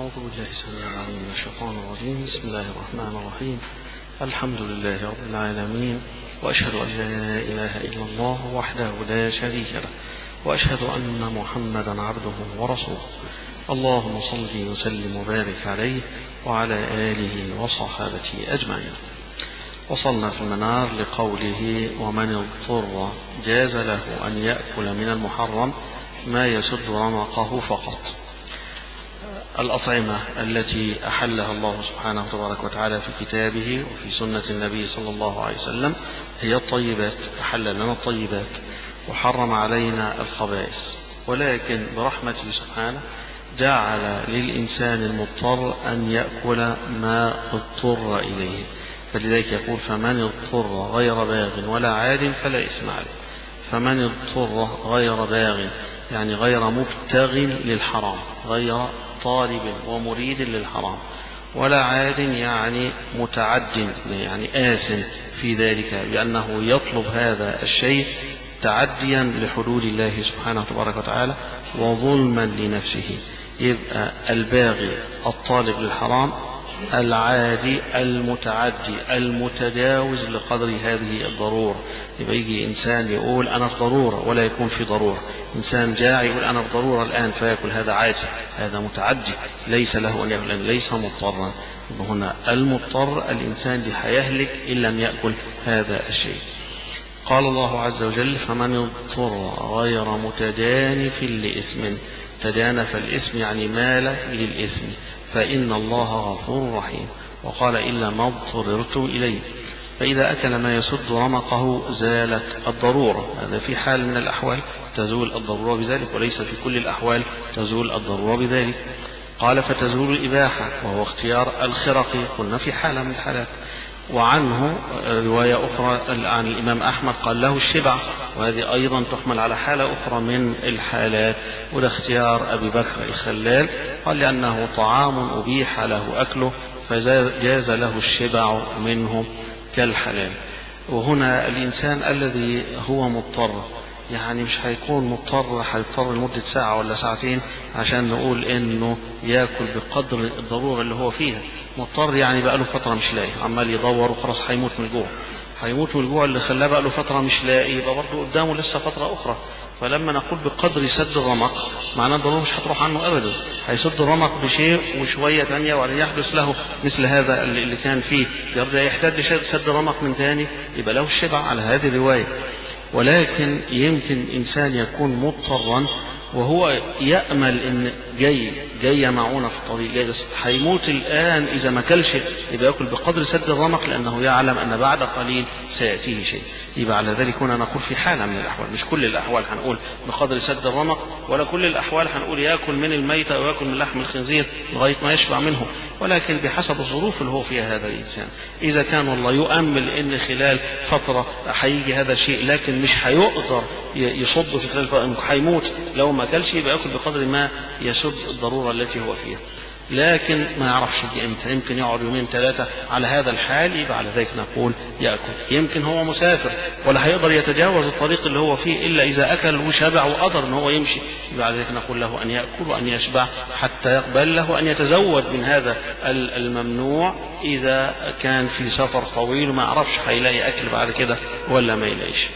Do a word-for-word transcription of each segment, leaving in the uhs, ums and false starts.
أعوذ بالله السميع العليم من الشيطان الرجيم. بسم الله الرحمن الرحيم. الحمد لله رب العالمين، وأشهد أن لا إله إلا الله وحده لا شريك له، وأشهد أن محمدا عبده ورسوله. اللهم صل وسلم وبارك عليه وعلى آله وصحابته أجمعين. وصلنا في المنار لقوله: ومن اضطر جاز له أن يأكل من المحرم ما يسد رمقه فقط. الأطعمة التي أحلها الله سبحانه تبارك وتعالى في كتابه وفي سنة النبي صلى الله عليه وسلم هي الطيبات، أحل لنا الطيبات وحرم علينا الخبائث، ولكن برحمته سبحانه جعل للإنسان المضطر أن يأكل ما اضطر إليه، فلذلك يقول: فمن اضطر غير باغ ولا عاد فلا إثم عليه. فمن اضطر غير باغ يعني غير مبتغ للحرام، غير طالب ومريد للحرام، ولا عاد يعني متعد يعني آثم في ذلك بأنه يطلب هذا الشيء تعديا لحدود الله سبحانه تبارك وتعالى وظلما لنفسه. يبقى الباغي الطالب للحرام، العادي المتعدي المتجاوز لقدر هذه الضرورة. يبقى يجي إنسان يقول أنا في ضرورة ولا يكون في ضرورة، إنسان جاعي يقول أنا في ضرورة الآن فيأكل، هذا عادي، هذا متعدي ليس له أن يأكل، ليس مضطرا. هنا المضطر الإنسان اللي هيهلك إن لم يأكل هذا الشيء. قال الله عز وجل: فمن اضطر غير متجانف لإثم. تجانف الإثم يعني مال للإثم، فإن الله غفور رحيم. وقال: إلا ما اضطررتم إليه. فإذا أكل ما يسد رمقه زالت الضرورة، هذا في حال من الأحوال تزول الضرورة بذلك، وليس في كل الأحوال تزول الضرورة بذلك. قال: فتزول الإباحة، وهو اختيار الخرقي، قلنا في حالة من الحالات. وعنه رواية أخرى عن الإمام أحمد قال له الشبع، وهذه أيضا تحمل على حالة أخرى من الحالات، وده اختيار أبي بكر الخلال، قال لأنه طعام أبيح له أكله فجاز له الشبع منه كالحلال. وهنا الإنسان الذي هو مضطر يعني مش هيكون مضطر هيضطر لمدة ساعة ولا ساعتين عشان نقول إنه يأكل بقدر الضرورة اللي هو فيها. مضطر يعني بقى له فترة مش لاقي، عمال يدور وخلاص هيموت من الجوع، هيموت من الجوع اللي خلاه بقى له فترة مش لاقي، يبقى برضه قدامه لسه فترة أخرى. فلما نقول بقدر سد الرمق معناه الضرورة مش هتروح عنه أبدا، هيسد الرمق بشيء وشوية ثانية وبعدين يحدث له مثل هذا اللي كان فيه، يرجع يحتاج سد الرمق من ثاني، يبقى له الشبع على هذه الرواية. ولكن يمكن إنسان يكون مضطرا وهو يأمل إن جاي جاي معونة في الطريق، جاي بس هيموت الآن إذا ما كلش، يبقى يأكل بقدر سد الرمق لأنه يعلم أن بعد قليل سيأتيه شيء. يبقى على ذلك هنا نقول في حالة من الأحوال، مش كل الأحوال هنقول بقدر سد الرمق، ولا كل الأحوال هنقول يأكل من الميتة أو يأكل من لحم الخنزير لغاية ما يشبع منه، ولكن بحسب الظروف اللي هو فيها هذا الإنسان. إذا كان والله يؤمل إن خلال فترة هيجي هذا الشيء لكن مش هيقدر يصد في خلال فترة، هيموت لو ما كلش، يبقى يأكل بقدر ما يسد الضرورة التي هو فيها. لكن ما يعرفش دي امتى، يمكن يقعد يومين ثلاثة على هذا الحال، يبقى على ذلك نقول يأكل. يمكن هو مسافر ولا هيقدر يتجاوز الطريق اللي هو فيه إلا إذا أكل وشبع وقدر أن هو يمشي، يبقى على ذلك نقول له أن يأكل وأن يشبع حتى يقبل له أن يتزود من هذا الممنوع إذا كان في سفر طويل وما يعرفش هيلاقي أكل بعد كده ولا ما يلاقيش.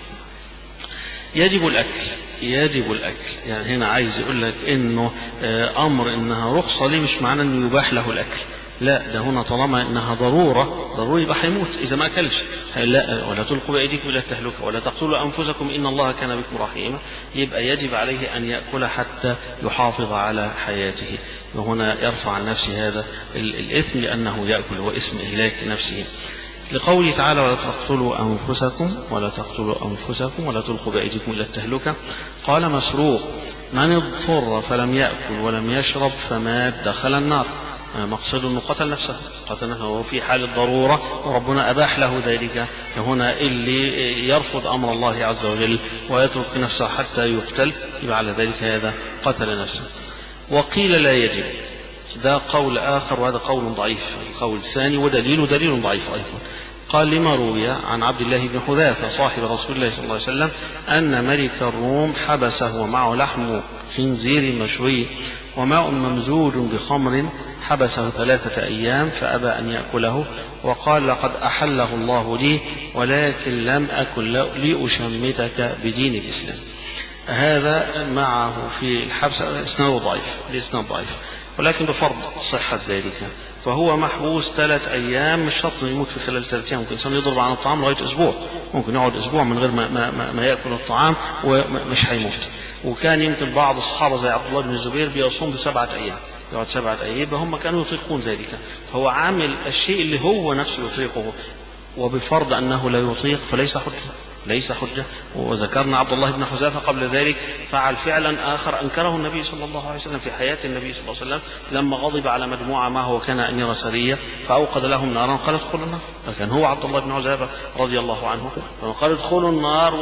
يجب الأكل، يجب الأكل، يعني هنا عايز يقول لك إنه أمر إنها رخصة ليه مش معنى إنه يباح له الأكل، لا، ده هنا طالما إنها ضرورة ضروري يبقى هيموت إذا ما أكلش. لا، ولا تلقوا بأيديكم إلى التهلكة ولا تقتلوا أنفسكم إن الله كان بكم رحيما. يبقى يجب عليه أن يأكل حتى يحافظ على حياته، وهنا يرفع عن نفسه هذا الإثم لأنه يأكل وإثم إهلاك نفسه. لقوله تعالى: ولا تقتلوا أنفسكم ولا تقتلوا أنفسكم ولا تلقوا بأيديكم إلى التهلكة. قال مسروق: من اضطر فلم يأكل ولم يشرب فمات دخل النار. مقصد أنه قتل نفسه، قتل نفسه وهو في حال الضرورة وربنا أباح له ذلك. فهنا اللي يرفض أمر الله عز وجل ويترك نفسه حتى يقتل يبقى على ذلك هذا قتل نفسه. وقيل لا يجب، ده قول آخر وهذا قول ضعيف، القول الثاني ودليل دليل ضعيف أيضا. قال: لما روي عن عبد الله بن حذافة صاحب رسول الله صلى الله عليه وسلم أن ملك الروم حبسه ومعه لحم خنزير مشوي، وماء ممزوج بخمر حبسه ثلاثة أيام فأبى أن يأكله وقال لقد أحله الله لي ولكن لم أكن لأشمتك بدين الإسلام. هذا معه في الحبس إسناد ضعيف، الإسناد ضعيف ولكن بفرض صحة ذلك، فهو محبوس ثلاث أيام، مش شرط يموت في خلال ثلاث أيام، ممكن إنسان يضرب عن الطعام لغاية أسبوع، ممكن يقعد أسبوع من غير ما, ما, ما يأكل الطعام ومش هيموت. وكان يمكن بعض الصحابة زي عبد الله بن الزبير بيصوم بسبعة أيام، يقعد سبعة أيام، هم كانوا يطيقون ذلك، فهو عامل الشيء اللي هو نفسه يطيقه، وبفرض أنه لا يطيق فليس حجة، ليس حجة. وذكرنا عبد الله بن حذافة قبل ذلك فعل فعلا آخر أنكره النبي صلى الله عليه وسلم في حياة النبي صلى الله عليه وسلم لما غضب على مجموعة ما هو كان أمير سرية فأوقد لهم نارا قال ادخلوا النار، فكان هو عبد الله بن حذافة رضي الله عنه قال ادخلوا النار،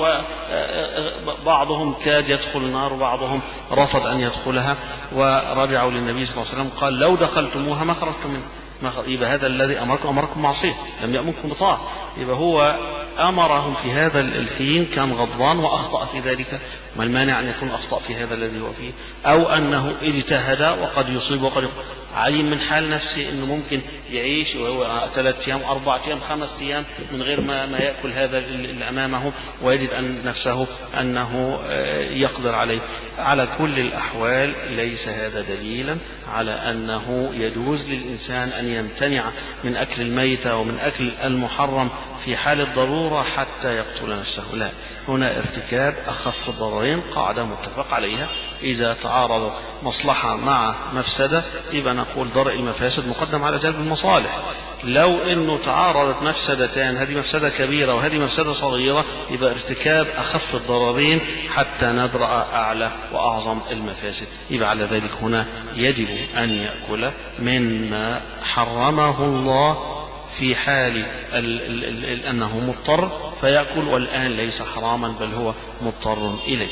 وبعضهم كاد يدخل النار وبعضهم رفض أن يدخلها، ورجعوا للنبي صلى الله عليه وسلم قال لو دخلتموها ما خرجتم منها. يبقى هذا الذي أمركم أمركم معصية، لم يأمركم بطاعة، يبقى هو أمرهم في هذا الحين كان غضبان وأخطأ في ذلك، ما المانع أن يكون أخطأ في هذا الذي هو فيه، أو أنه اجتهد وقد يصيب وقد علم من حال نفسه أنه ممكن يعيش وهو ثلاث أيام أربعة أيام خمس أيام من غير ما, ما يأكل هذا اللي أمامه، ويجد أن نفسه أنه يقدر عليه. على كل الأحوال ليس هذا دليلا على أنه يجوز للإنسان أن يمتنع من أكل الميتة ومن أكل المحرم في حال الضرورة حتى يقتل نفسه، لا، هنا ارتكاب أخف الضررين قاعدة متفق عليها، إذا تعارض مصلحة مع مفسدة يبقى نقول درء المفاسد مقدم على جلب المصالح. لو أنه تعارضت مفسدتان، هذه مفسدة كبيرة وهذه مفسدة صغيرة، يبقى ارتكاب أخف الضررين حتى ندرأ أعلى وأعظم المفاسد. يبقى على ذلك هنا يجب أن يأكل مما حرمه الله في حال ال ال ال أنه مضطر فيأكل، والآن ليس حراما بل هو مضطر إليه.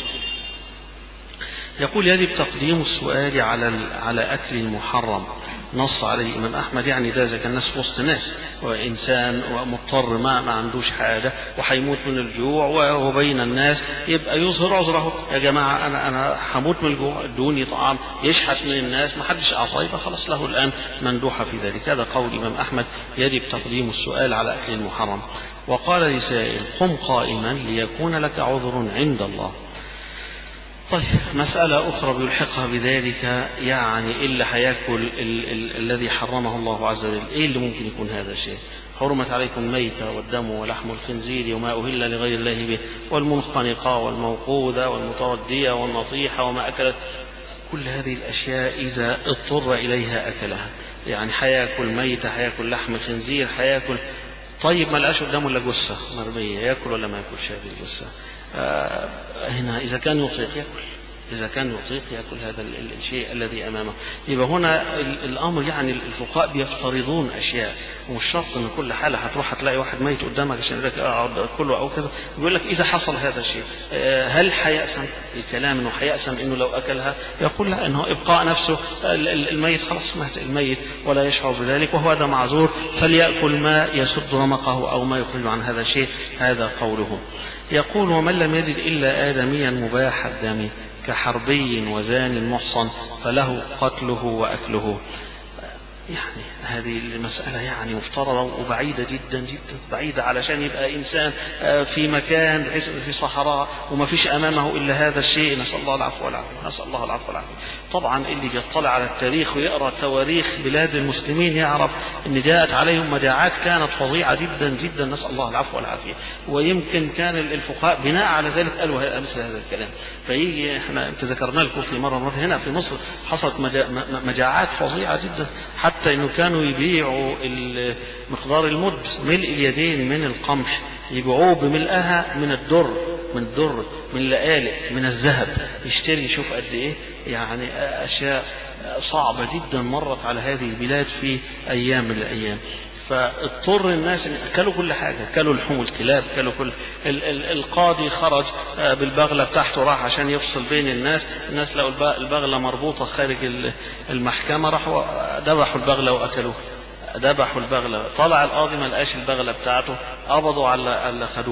يقول يجب تقديم السؤال على على أكل المحرم، نص عليه الإمام أحمد، يعني ده إذا كان الناس وسط ناس وإنسان ومضطر ما ما عندوش حاجة وحيموت من الجوع وهو بين الناس، يبقى يظهر عذره، يا جماعة أنا أنا حموت من الجوع ادوني طعام، يشحت من الناس ما حدش أعطاه، فخلص له الآن مندوحة في ذلك. هذا قول الإمام أحمد، يجب تقديم السؤال على أكل المحرم. وقال لسائل قم قائما ليكون لك عذر عند الله. طيب مسألة أخرى بيلحقها بذلك، يعني إلا هياكل ال ال الذي حرمه الله عز وجل، إيه اللي ممكن يكون هذا الشيء؟ حرمت عليكم الميتة والدم ولحم الخنزير وما أهل لغير الله به والمنخنقة والموقوذة والمتردية والنطيحة وما أكلت، كل هذه الأشياء إذا اضطر إليها أكلها، يعني هياكل ميتة، هياكل لحم خنزير، هياكل، طيب ما لقاش قدامه إلا جثة مرمية، يأكل ولا ما يأكلش هذه الجثة؟ آه هنا إذا كان يطيق يأكل، إذا كان يطيق يأكل هذا الشيء الذي أمامه. يبقى هنا الأمر يعني الفقهاء بيفترضون أشياء، ومش شرط إن كل حالة هتروح هتلاقي واحد ميت قدامك عشان يقول لك أقعد كله أو كذا، يقول لك إذا حصل هذا الشيء هل حيأسم الكلام إنه حيأسم إنه لو أكلها؟ يقول لا، إنه إبقاء نفسه الميت خلاص مات الميت ولا يشعر بذلك وهو هذا معذور، فليأكل ما يسد رمقه أو ما يخرج عن هذا الشيء، هذا قوله. يقول ومن لم يجد إلا آدميا مباح الدم كحربي وزان محصن فله قتله وأكله. يعني هذه المسألة يعني مفترضة وبعيدة جدا جدا، بعيدة علشان يبقى إنسان في مكان في صحراء وما فيش أمامه إلا هذا الشيء، نسأل الله العفو والعافية، نسأل الله العفو والعافية. طبعا اللي يطلع على التاريخ ويقرأ تواريخ بلاد المسلمين يعرف أن جاءت عليهم مجاعات كانت فظيعة جدا جدا، نسأل الله العفو والعافية، ويمكن كان الفقهاء بناء على ذلك قالوا مثل هذا الكلام. فيجي احنا انت ذكرنا لكم في مرة مرة هنا في مصر حصلت مجاعات فظيعة جدا، حتى انه كانوا يبيعوا مقدار المد ملء اليدين من القمح يبيعوه بملئها من الدر، من الدر من لآلئ من الذهب، يشتري يشوف قد ايه، يعني اشياء صعبة جدا مرت على هذه البلاد في ايام من الايام. فاضطر الناس ان اكلوا كل حاجه، اكلوا لحوم الكلاب، اكلوا كل ال ال القاضي خرج بالبغله بتاعته راح عشان يفصل بين الناس، الناس لقوا البغله مربوطه خارج المحكمه راحوا ذبحوا البغله واكلوها، ذبحوا البغله، طلع القاضي ما لقاش البغله بتاعته، قبضوا على اللي خدوها.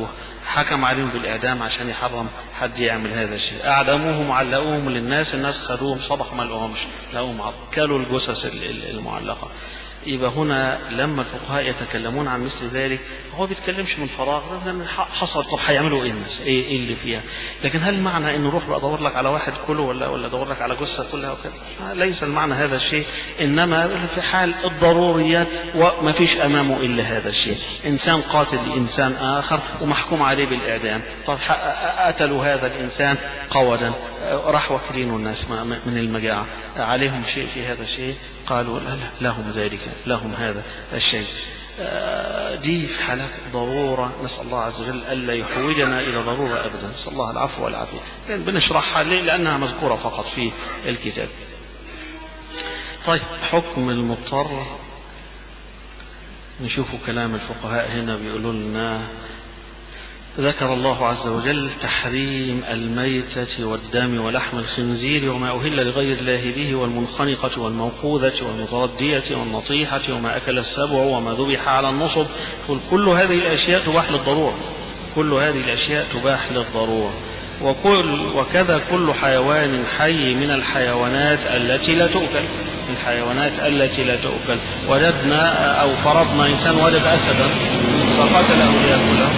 حكم عليهم بالإعدام عشان يحرم حد يعمل هذا الشيء، أعدموهم علقوهم للناس، الناس خدوهم صبح ما لقوهمش، لقوهم كلوا الجثث المعلقة. يبقى هنا لما الفقهاء يتكلمون عن مثل ذلك هو بيتكلمش من فراغ، لأن حصل طب هيعملوا ايه الناس، ايه ايه اللي فيها. لكن هل معنى انه روح بقى ادور لك على واحد كله ولا ولا ادور لك على جثه كلها وكذا؟ ليس المعنى هذا الشيء، انما في حال الضروريات وما فيش امامه الا هذا الشيء. انسان قاتل لانسان اخر ومحكوم عليه بالاعدام، طب قتلوا هذا الانسان قودا، راح واكلين الناس من المجاعه، عليهم شيء في هذا الشيء؟ قالوا لا لهم ذلك، لهم هذا الشيء. دي في حالات ضرورة، نسأل الله عز وجل ألا يحوجنا إلى ضرورة أبدا، نسأل الله العفو والعافية. بنشرحها ليه؟ لأنها مذكورة فقط في الكتاب. طيب حكم المضطر، نشوف كلام الفقهاء هنا بيقولوا لنا ذكر الله عز وجل تحريم الميتة والدم ولحم الخنزير وما أهل لغير الله به والمنخنقة والموقوذة والمتردية والنطيحة وما أكل السبع وما ذبح على النصب، كل هذه الأشياء تباح للضرورة، كل هذه الأشياء تباح للضرورة. وكل وكذا كل حيوان حي من الحيوانات التي لا تؤكل، الحيوانات التي لا تؤكل. وجدنا أو فرضنا إنسان وجد أسدا فقتله ليأكله،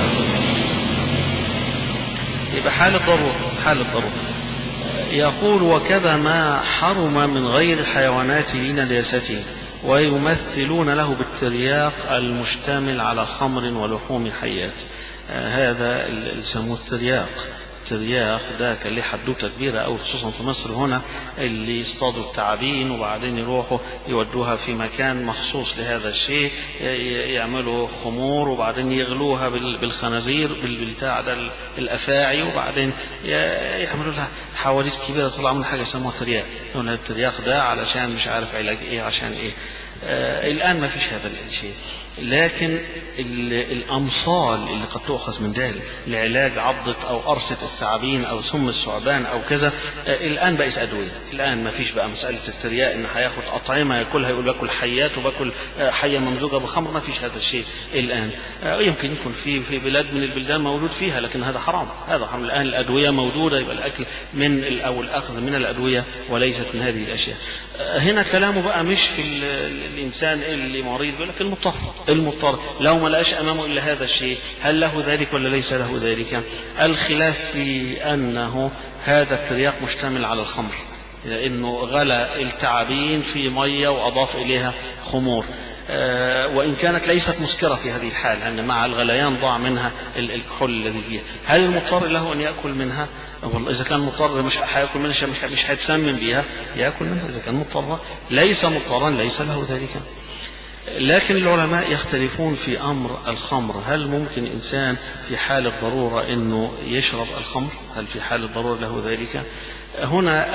يبقى حال الضرورة، حال الضرورة. يقول وكذا ما حرم من غير الحيوانات لنجاسته ويمثلون له بالترياق المشتمل على خمر ولحوم حيات. آه هذا اللي يسموه الترياق. الترياق ده كان له حدوته كبيره أو خصوصا في مصر هنا، اللي يصطادوا التعابين وبعدين يروحوا يودوها في مكان مخصوص لهذا الشيء، يعملوا خمور وبعدين يغلوها بالخنازير بالبتاع ده الافاعي، وبعدين يعملوا لها حوادث كبيره طلع من حاجه يسموها ترياق. هنا الترياق ده علشان مش عارف علاج ايه عشان ايه. آه الآن ما فيش هذا الشيء، لكن الأمصال اللي قد تؤخذ من ذلك لعلاج عضة أو قرصة الثعابين أو سم الثعبان أو كذا، آه الآن بقت أدوية. الآن ما فيش بقى مسألة الترياق إن هياخد أطعمة ياكلها يقول باكل حيات وباكل آه حية ممزوجة بالخمر، ما فيش هذا الشيء الآن. آه يمكن يكون في في بلاد من البلدان موجود فيها، لكن هذا حرام، هذا حرام. الآن الأدوية موجودة، يبقى الأكل من أو الأخذ من الأدوية وليست من هذه الأشياء. آه هنا كلامه بقى مش في الإنسان اللي مريض، بيقول لك المضطر، المضطر لو ما لقاش أمامه إلا هذا الشيء هل له ذلك ولا ليس له ذلك؟ الخلاف في أنه هذا الترياق مشتمل على الخمر، لأنه غلى التعابين في مية وأضاف إليها خمور، أه وإن كانت ليست مسكرة في هذه الحال، لأن يعني مع الغليان ضاع منها الكحول الذي فيها. هل المضطر له أن يأكل منها؟ والله إذا كان مضطر مش هيأكل منها، مش مش هيتسمم بها، يأكل منها. إذا كان مضطر ليس مضطرا ليس له ذلك. لكن العلماء يختلفون في أمر الخمر، هل ممكن إنسان في حال الضرورة أنه يشرب الخمر؟ هل في حال الضرورة له ذلك؟ هنا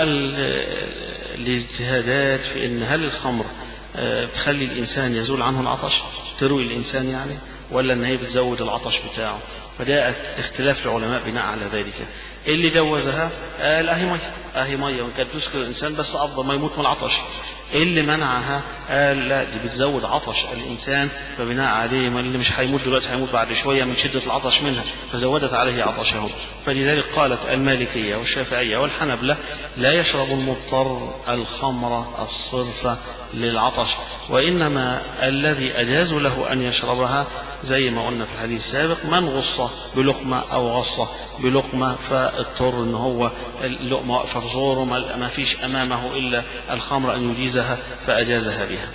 الاجتهادات في أن هل الخمر تخلي الإنسان يزول عنه العطش، تروي الإنسان يعني، ولا أن هي بتزود العطش بتاعه؟ فده اختلاف العلماء بناء على ذلك. اللي جوزها قال أهي مية، أهي مية وإن كانت تسكر الإنسان بس أفضل ما يموت من العطش. اللي منعها قال لا دي بتزود عطش الإنسان، فبناء عليه ما اللي مش هيموت دلوقتي هيموت بعد شوية من شدة العطش منها، فزودت عليه عطشه. فلذلك قالت المالكية والشافعية والحنبلة لا يشرب المضطر الخمر الصرف للعطش، وإنما الذي أجاز له أن يشربها زي ما قلنا في الحديث السابق من غصة بلقمة أو غصة بلقمة، فاضطر ان هو اللقمة واقفة في زوره ما فيش أمامه إلا الخمر أن يجيزها فأجازها بها.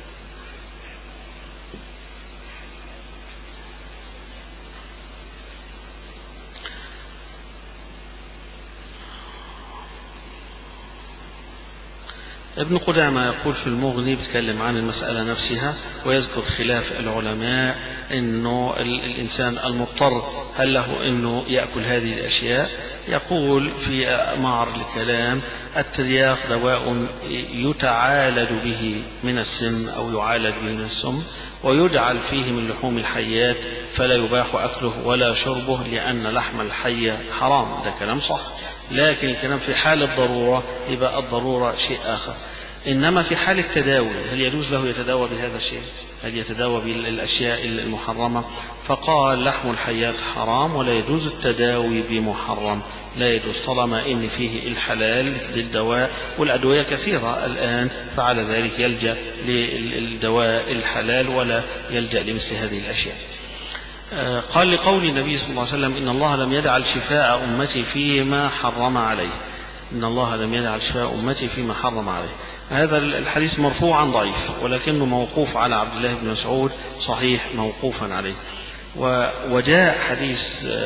ابن قدامة يقول في المغني بيتكلم عن المسألة نفسها ويذكر خلاف العلماء انه الانسان المضطر هل له انه يأكل هذه الاشياء. يقول في معر الكلام الترياق دواء يتعالج به من السم او يعالج به من السم ويجعل فيه من لحوم الحيات فلا يباح اكله ولا شربه لان لحم الحية حرام. ده كلام صح، لكن الكلام في حال الضرورة يبقى الضرورة شيء آخر. إنما في حال التداوي هل يجوز له يتداوى بهذا الشيء؟ هل يتداوى بالأشياء المحرمة؟ فقال لحم الحيات حرام ولا يجوز التداوي بمحرم، لا يجوز طالما إن فيه الحلال مثل الدواء، والأدوية كثيرة الآن، فعلى ذلك يلجأ للدواء الحلال ولا يلجأ لمثل هذه الأشياء. قال لقول النبي صلى الله عليه وسلم إن الله لم يجعل شفاء أمتي فيما حرم عليه، إن الله لم يجعل شفاء أمتي فيما حرم عليه. هذا الحديث مرفوعا ضعيف، ولكنه موقوف على عبد الله بن مسعود صحيح موقوفا عليه. وجاء حديث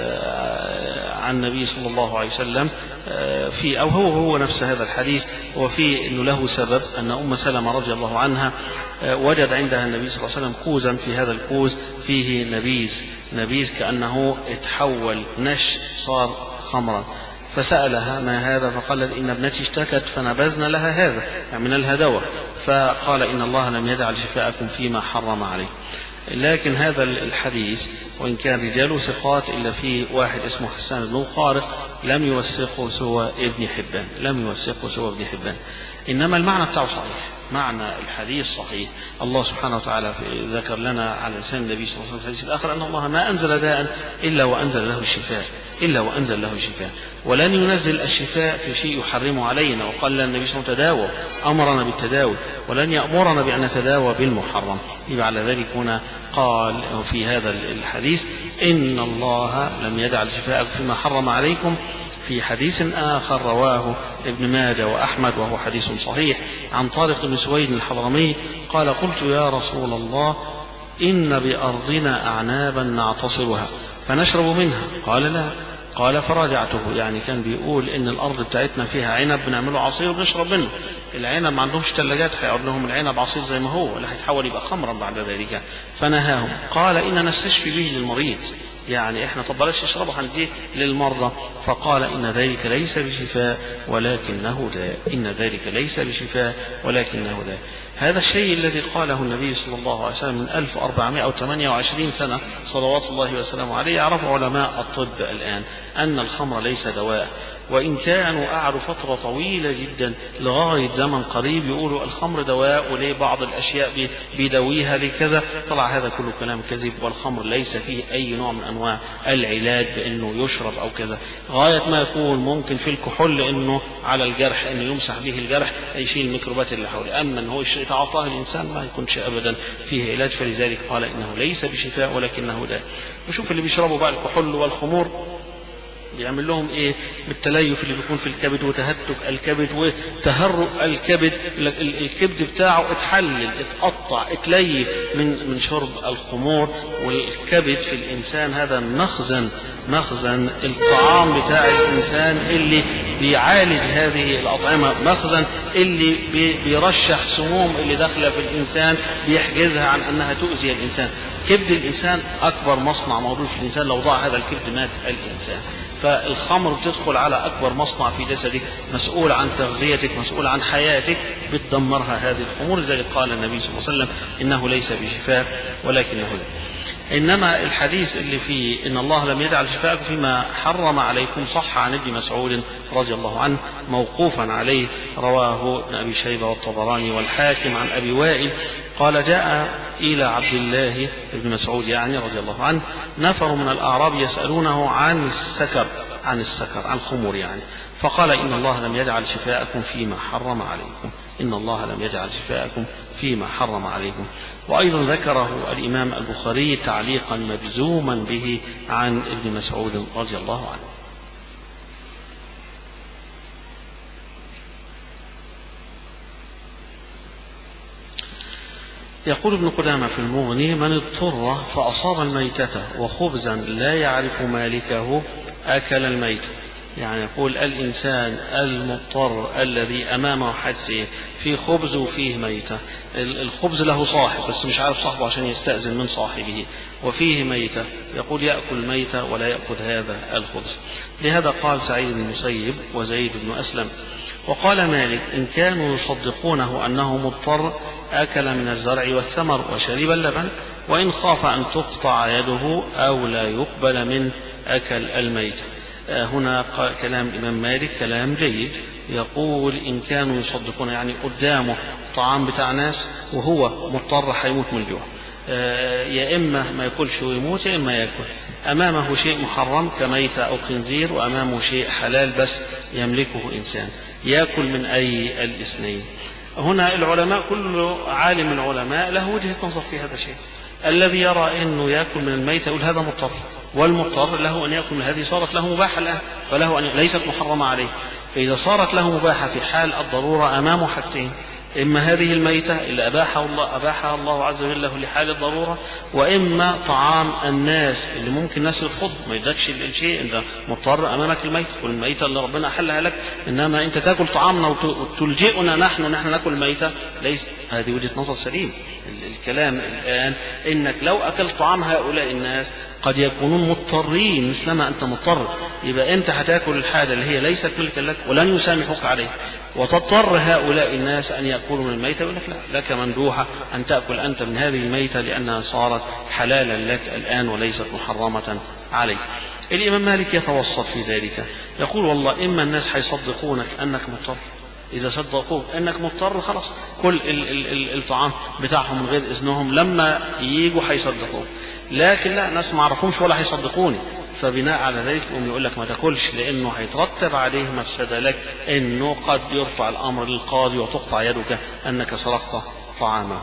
عن النبي صلى الله عليه وسلم في أو هو هو نفس هذا الحديث، وفي أنه له سبب أن أم سلمة رضي الله عنها وجد عندها النبي صلى الله عليه وسلم كوزا، في هذا الكوز فيه نبيذ، نبيذ كأنه اتحول نش صار خمرا، فسألها ما هذا؟ فقالت إن ابنتي اشتكت فنبذنا لها هذا من الهدوى، فقال إن الله لم يجعل شفاءكم فيما حرم عليه. لكن هذا الحديث وإن كان رجاله ثقات إلا في واحد اسمه حسان بن خارق لم يوثقه سوى ابن حبان، لم يوثقه سوى ابن حبان، إنما المعنى بتاعه صحيح، معنى الحديث صحيح. الله سبحانه وتعالى ذكر لنا على لسان النبي صلى الله عليه وسلم في الحديث الآخر أن الله ما أنزل داء إلا وأنزل له الشفاء، إلا وأنزل له الشفاء، ولن ينزل الشفاء في شيء يحرمه علينا. وقال النبي صلى الله عليه وسلم تداوى، أمرنا بالتداوي، ولن يأمرنا بأن نتداوى بالمحرم. يبقى على ذلك هنا قال في هذا الحديث إن الله لم يجعل شفاءكم فيما حرم عليكم. في حديث آخر رواه ابن ماجه وأحمد وهو حديث صحيح عن طارق بن سويد الحضرمي قال قلت يا رسول الله إن بأرضنا أعنابا نعتصرها فنشرب منها، قال لا، قال فراجعته، يعني كان بيقول إن الأرض بتاعتنا فيها عنب بنعمله عصير وبنشرب منه، العنب ما عندهمش ثلاجات هيقعد لهم العنب عصير زي ما هو، ولا هيتحول يبقى خمرا بعد ذلك، فنهاهم. قال إن نستشفي به للمريض، يعني احنا طب بلاش نشربه هنديه للمرضى، فقال إن ذلك ليس بشفاء ولكنه داء، إن ذلك ليس بشفاء ولكنه داء. هذا الشيء الذي قاله النبي صلى الله عليه وسلم من ألف وأربعمائة وثمانية وعشرين سنة صلوات الله وسلامه عليه، يعرف علماء الطب الآن أن الخمر ليس دواء، وإن كانوا قعدوا فترة طويلة جدا لغاية زمن قريب يقولوا الخمر دواء وليه بعض الأشياء بيدويها لكذا، طلع هذا كله كلام كذب، والخمر ليس فيه أي نوع من أنواع العلاج بأنه يشرب أو كذا، غاية ما يكون ممكن في الكحول إنه على الجرح إنه يمسح به الجرح يشيل الميكروبات اللي حوله، أما إنه يتعاطاه الإنسان ما يكونش أبدا فيه علاج، فلذلك قال إنه ليس بشفاء ولكنه داء. وشوف اللي بيشربوا بقى الكحول والخمور بيعمل لهم ايه بالتليف اللي بيكون في الكبد وتهتك الكبد وتهرق الكبد، الكبد بتاعه اتحلل اتقطع اتليف من من شرب الخمور. والكبد في الانسان هذا مخزن مخزن الطعام بتاع الانسان اللي بيعالج هذه الاطعمه، مخزن اللي بيرشح سموم اللي داخله في الانسان بيحجزها عن انها تؤذي الانسان. كبد الانسان اكبر مصنع موجود في الانسان، لو ضاع هذا الكبد مات الانسان. فالخمر بتدخل على أكبر مصنع في جسدك، مسؤول عن تغذيتك، مسؤول عن حياتك، بتدمرها هذه الخمور. لذلك قال النبي صلى الله عليه وسلم إنه ليس بشفاء ولكنه داء. إنما الحديث اللي فيه إن الله لم يجعل شفاءكم فيما حرم عليكم صح عن ابن مسعود رضي الله عنه موقوفا عليه، رواه ابن أبي شيبة والطبراني والحاكم عن أبي وائل قال جاء إلى عبد الله بن مسعود يعني رضي الله عنه نفر من الأعراب يسألونه عن السكر، عن السكر عن الخمور يعني، فقال إن الله لم يجعل شفاءكم فيما حرم عليكم، إن الله لم يجعل شفاءكم فيما حرم عليكم. وأيضا ذكره الإمام البخاري تعليقا مجزوما به عن ابن مسعود رضي الله عنه. يقول ابن قدامة في المغني من اضطر فأصاب الميتة وخبزا لا يعرف مالكه أكل الميت، يعني يقول الإنسان المضطر الذي أمامه حادثة في خبز وفيه ميتة، الخبز له صاحب بس مش عارف صاحبه عشان يستأذن من صاحبه، وفيه ميتة يقول يأكل ميتة ولا يأكل هذا الخبز. لهذا قال سعيد بن المسيب وزيد بن أسلم. وقال مالك إن كانوا يصدقونه أنه مضطر أكل من الزرع والثمر وشرب اللبن، وإن خاف أن تقطع يده أو لا يقبل من أكل الميت. هنا كلام الإمام مالك كلام جيد، يقول إن كانوا يصدقون يعني قدامه طعام بتاع ناس وهو مضطر حيموت من الجوع، يا إما ما يأكلش ويموت يا إما يأكل. أمامه شيء محرم كميتة أو خنزير، وأمامه شيء حلال بس يملكه إنسان، يأكل من أي الاثنين. هنا العلماء، كل عالم من العلماء له وجهة نظر في هذا الشيء. الذي يرى أنه يأكل من الميتة يقول هذا مضطر، والمضطر له أن يأكل من هذه، صارت له مباحة الآن، فله أن ليست محرمة عليه. فإذا صارت له مباحة في حال الضرورة أمامه حاجتين: إما هذه الميتة اللي أباحها الله, أباحها الله عز وجل له لحال الضرورة، وإما طعام الناس اللي ممكن الناس يرفض ما يدكش الشيء، أنت مضطر أمامك الميتة، والميتة اللي ربنا أحلها لك، إنما أنت تأكل طعامنا وتلجئنا نحن نحن نأكل الميتة، ليس هذه وجهة نظر سليم. الكلام الآن إنك لو أكلت طعام هؤلاء الناس قد يكونون مضطرين مثلما أنت مضطر، يبقى أنت هتأكل الحاجة اللي هي ليست ملكا لك ولن يسامحك عليه، وتضطر هؤلاء الناس أن يأكلوا من الميتة، يقول لك لا، لك مندوحة أن تأكل أنت من هذه الميتة لأنها صارت حلالا لك الآن وليست محرمة عليك. الإمام مالك يتوسط في ذلك، يقول والله إما الناس هيصدقونك أنك مضطر، إذا صدقوك أنك مضطر خلاص كل ال ال ال الطعام بتاعهم من غير إذنهم، لما ييجوا هيصدقوك. لكن لا، ناس ما عرفهمش ولا هيصدقوني، فبناء على ذلك يقوم يقول لك ما تاكلش، لأنه هيترتب عليه مفسدة لك، إنه قد يرفع الأمر للقاضي وتقطع يدك أنك سرقت طعامه.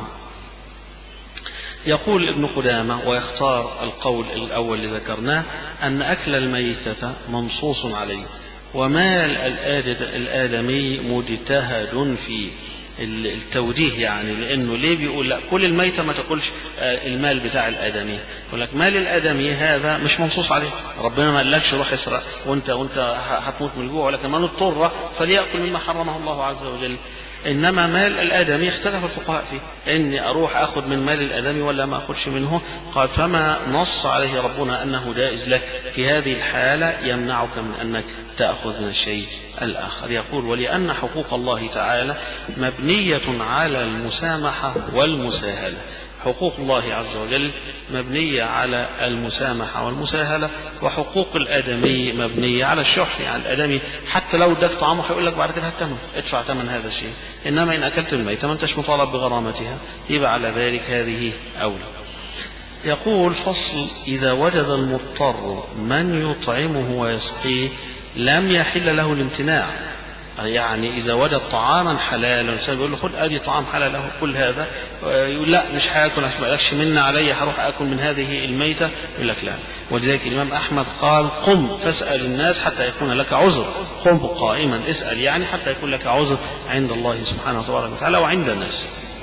يقول ابن قدامة ويختار القول الأول اللي ذكرناه أن أكل الميتة منصوص عليه، ومال الآدمي مجتهد في التوجيه، يعني لأنه ليه بيقول لا كل الميتة ما تاكلش المال بتاع الآدمي؟ يقول لك مال الآدمي هذا مش منصوص عليه، ربنا ما قالكش روح اسرق وانت وانت هتموت من الجوع، ولكن من اضطر فليأكل مما حرمه الله عز وجل. إنما مال الآدمي اختلف الفقهاء فيه، إني أروح أخذ من مال الآدمي ولا ما أخذش منه. قال فما نص عليه ربنا أنه جائز لك في هذه الحالة يمنعك من أنك تأخذ من الشيء الآخر. يقول ولأن حقوق الله تعالى مبنية على المسامحة والمساهلة، حقوق الله عز وجل مبنية على المسامحة والمساهلة، وحقوق الآدمي مبنية على الشح. يعني الآدمي حتى لو اداك طعامه هيقول لك بعد كده الثمن، ادفع ثمن هذا الشيء، إنما إن أكلت الميتة ما أنتش مطالب بغرامتها، يبقى على ذلك هذه أولى. يقول فصل: إذا وجد المضطر من يطعمه ويسقيه لم يحل له الامتناع. يعني إذا وجد طعاما حلالا يقول له خذ أدي طعام حلال له كل هذا، يقول لا مش هاكل عشان ما يقولكش منا علي هروح أكل من هذه الميتة، يقول لك لا. ولذلك الإمام أحمد قال قم فاسأل الناس حتى يكون لك عذر، قم قائما اسأل يعني حتى يكون لك عذر عند الله سبحانه وتعالى وعند الناس.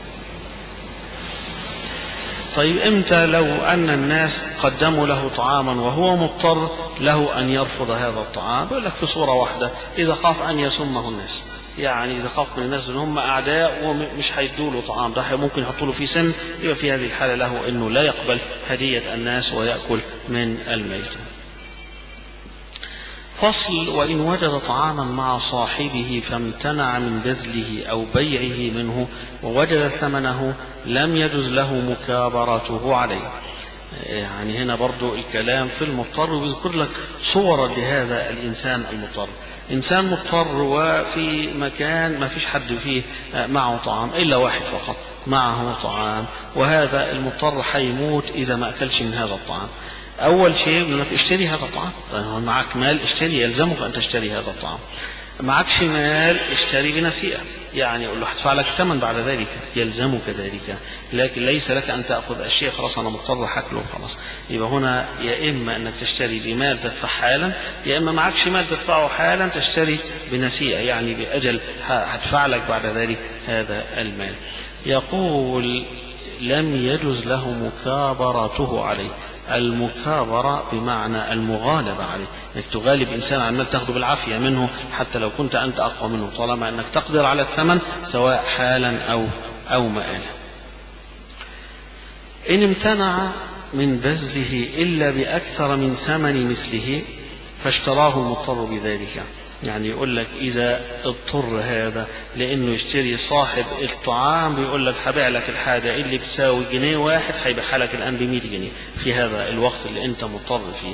طيب امتى لو أن الناس قدموا له طعاما وهو مضطر له أن يرفض هذا الطعام؟ يقول لك في صورة واحدة: إذا خاف أن يسمه الناس، يعني إذا خاف من الناس أن هم أعداء ومش هيدوا له طعام، ده ممكن يحطوا له في سم، يبقى في هذه الحالة له أنه لا يقبل هدية الناس ويأكل من الميتة. فصل: وإن وجد طعاما مع صاحبه فامتنع من بذله أو بيعه منه ووجد ثمنه لم يجز له مكابرته عليه. يعني هنا برضو الكلام في المضطر، ويذكر لك صورا لهذا الإنسان المضطر. إنسان مضطر وفي مكان ما فيش حد فيه معه طعام إلا واحد فقط معه طعام، وهذا المضطر حيموت إذا ما أكلش من هذا الطعام. أول شيء يقول لك اشتري هذا الطعام، طيب معك مال اشتري، يلزمك أن تشتري هذا الطعام. معكش مال اشتري بنسيئة، يعني يقول له هدفع لك ثمن بعد ذلك، يلزمك ذلك، لكن ليس لك أن تأخذ الشيء خلاص أنا مضطر حكله خلاص. يبقى هنا يا إما أنك تشتري بمال تدفع حالا، يا إما معكش مال تدفعه حالا تشتري بنسيئة، يعني بأجل هدفع لك بعد ذلك هذا المال. يقول لم يجوز له مكابرته عليه. المكابرة بمعنى المغالبة عليه، انك تغالب انسان على انك تاخذه بالعافية منه حتى لو كنت انت اقوى منه، طالما انك تقدر على الثمن سواء حالا او او مآلا. ان امتنع من بذله الا باكثر من ثمن مثله فاشتراه المضطر بذلك. يعني يقول لك إذا اضطر هذا لأنه يشتري صاحب الطعام، بيقول لك هبيع لك الحاجة اللي بتساوي جنيه واحد هيبيعها لك الآن بمئة جنيه في هذا الوقت اللي أنت مضطر فيه،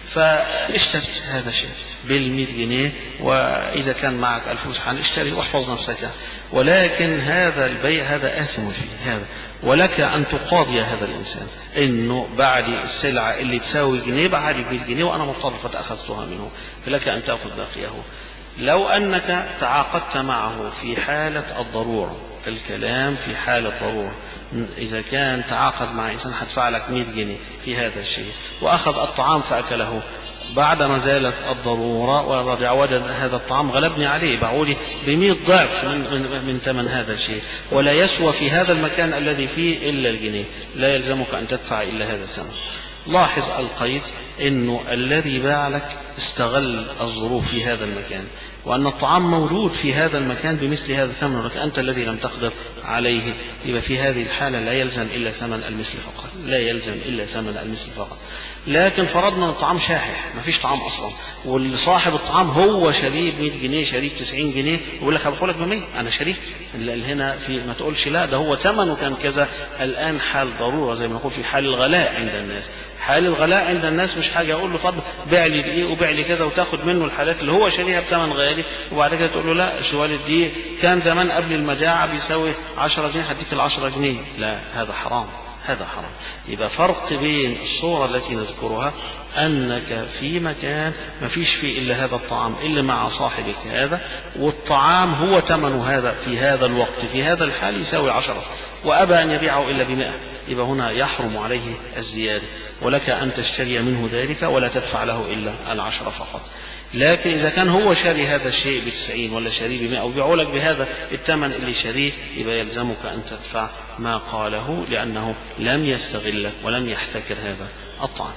فاشتري هذا شيء بالمئة جنيه، وإذا كان معك الفلوس اشتري واحفظ نفسك، ولكن هذا البيع هذا آثم فيه هذا، ولك أن تقاضي هذا الإنسان إنه بعد السلعة اللي تساوي جنيه بعد مئة جنيه وأنا مضطر قد أخذتها منه، فلك أن تأخذ باقيه. لو أنك تعاقدت معه في حالة الضرورة، الكلام في حالة ضرورة، إذا كان تعاقد مع إنسان هدفع لك مئة جنيه في هذا الشيء وأخذ الطعام فأكله، بعد ما زالت الضرورة ورجع وجد هذا الطعام غلبني عليه باعولي بمئة ضعف من, من, من ثمن هذا الشيء، ولا يسوى في هذا المكان الذي فيه إلا الجنيه، لا يلزمك أن تدفع إلا هذا الثمن. لاحظ القيد إنه الذي باع لك استغل الظروف في هذا المكان، وأن الطعام موجود في هذا المكان بمثل هذا الثمن، ولك أنت الذي لم تقدر عليه، يبقى في هذه الحالة لا يلزم إلا ثمن المثل فقط، لا يلزم إلا ثمن المثل فقط. لكن فرضنا أن الطعام شاحح ما فيش طعام أصلا، والصاحب الطعام هو شريك مئة جنيه شريك تسعين جنيه، يقول لك هبقولك بمية أنا شريك هنا، في ما تقولش لا ده هو ثمنه كان كذا. الآن حال ضرورة زي ما نقول في حال الغلاء عند الناس، حال الغلاء عند الناس مش حاجة أقول له فضل بيع لي دي وبيع لي كذا وتاخد منه الحالات اللي هو شاريها بثمن غالي، وبعد كده تقول له لا شوال دي كان زمان قبل المجاعة بيساوي عشرة جنيه هديك العشرة جنيه، لا هذا حرام، هذا حرام. يبقى فرق بين الصورة التي نذكرها أنك في مكان ما فيش فيه إلا هذا الطعام إلا مع صاحبك هذا، والطعام هو ثمن هذا في هذا الوقت في هذا الحال يساوي عشرة، وأبى أن يبيعه إلا بمئة، يبقى هنا يحرم عليه الزيادة، ولك أن تشتري منه ذلك ولا تدفع له إلا العشرة فقط. لكن إذا كان هو شاري هذا الشيء بتسعين ولا شاري بمئة وبيعوا لك بهذا الثمن اللي شاريه، يبقى يلزمك أن تدفع ما قاله، لأنه لم يستغلك ولم يحتكر هذا الطعام.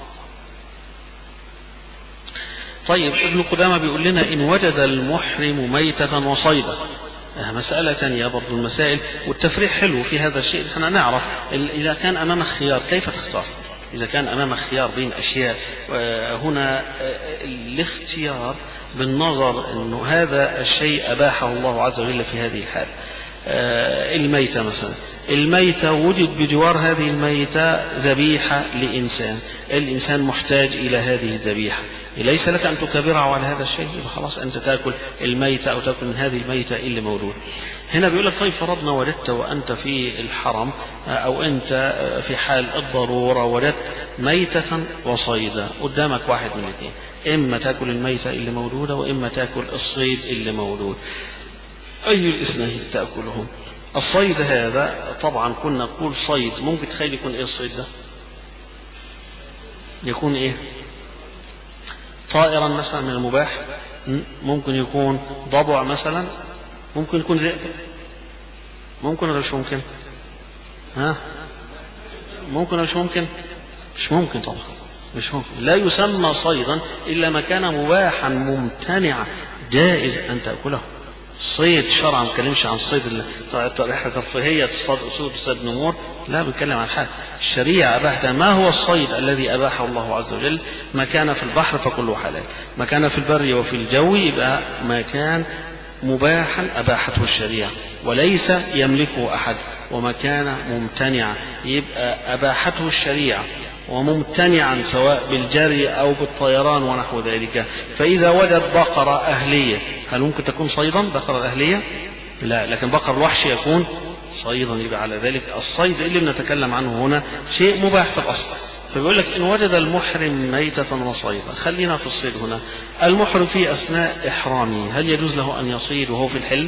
طيب ابن قدامة بيقول لنا إن وجد المحرم ميتة وصيدا، مسألة ثانية برضو المسائل والتفريق حلو في هذا الشيء، احنا نعرف إذا كان أمامك خيار كيف تختار، إذا كان أمامك خيار بين أشياء، هنا الاختيار بالنظر أنه هذا الشيء أباحه الله عز وجل في هذه الحال. الميتة مثلا، الميتة وجد بجوار هذه الميتة ذبيحة لإنسان، الإنسان محتاج إلى هذه الذبيحة، ليس لك أن تكبره على هذا الشيء، خلاص أنت تأكل الميتة أو تأكل من هذه الميتة اللي موجود. هنا بيقول لك طيب فرضنا وجدت وأنت في الحرم أو أنت في حال الضرورة وجدت ميتة وصيدا، قدامك واحد من الاثنين، إما تأكل الميتة اللي موجودة وإما تأكل الصيد اللي موجود، أي الاثنين تأكلهم؟ الصيد هذا طبعا كنا نقول صيد، ممكن تخيل يكون إيه الصيد ده؟ يكون إيه؟ طائرا مثلا من المباح، ممكن يكون ضبع مثلا، ممكن يكون ذئب، ممكن ولا مش ممكن؟ ها؟ ممكن ولا مش ممكن؟ مش ممكن طبعا، مش ممكن. لا يسمى صيدا إلا ما كان مباحا ممتنعا جائز أن تأكله. صيد شرعا ما بنتكلمش عن صيد الرحلة الترفيهية تصطاد أسود تصطاد نمور، لا بنتكلم عن حاجة الشريعة أباحتها. ما هو الصيد الذي أباحه الله عز وجل؟ ما كان في البحر فكله حلال، ما كان في البر وفي الجو يبقى ما كان مباحا أباحته الشريعة وليس يملكه أحد، وما كان ممتنعا يبقى أباحته الشريعة وممتنعا سواء بالجري أو بالطيران ونحو ذلك. فإذا وجد بقرة أهلية هل ممكن تكون صيدا بقرة أهلية؟ لا، لكن بقر الوحش يكون صيدا. يبقى على ذلك الصيد اللي بنتكلم عنه هنا شيء مباح في الأصل. فبيقول لك إن وجد المحرم ميتة وصيدا، خلينا في الصيد هنا. المحرم في أثناء إحرامه هل يجوز له أن يصيد وهو في الحل؟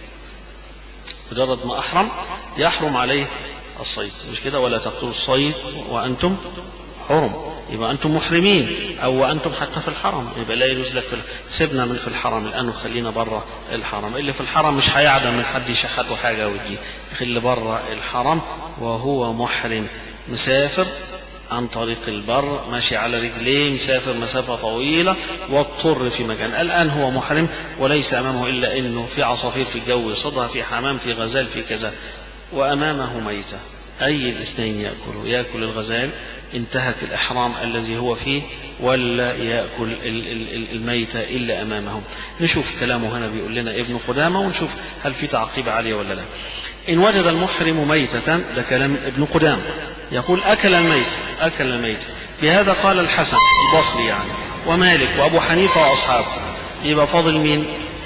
مجرد ما أحرم يحرم عليه الصيد، مش كده؟ ولا تقتلوا الصيد وأنتم حرم، يبقى أنتم محرمين أو وأنتم حتى في الحرم، يبقى لا يجوز لك. سيبنا من في الحرم الآن وخلينا برا الحرم. اللي في الحرم مش هيعدم من حد يشحته حاجة ويجي، اللي برا الحرم وهو محرم مسافر عن طريق البر ماشي على رجليه مسافر مسافة طويلة واضطر في مكان، الآن هو محرم وليس أمامه إلا أنه في عصافير في الجو يصدها، في حمام، في غزال، في كذا، وأمامه ميتة، أي الاثنين يأكل؟ يأكل الغزال انتهت الإحرام الذي هو فيه، ولا يأكل الميتة إلا أمامهم؟ نشوف كلامه هنا بيقول لنا ابن قدامة ونشوف هل في تعقيب عليه ولا لا. إن وجد المحرم ميتة، ده كلام ابن قدامة، يقول أكل الميت أكل الميت. بهذا قال الحسن البصري يعني ومالك وأبو حنيفة وأصحابه. يبقى فاضل مين؟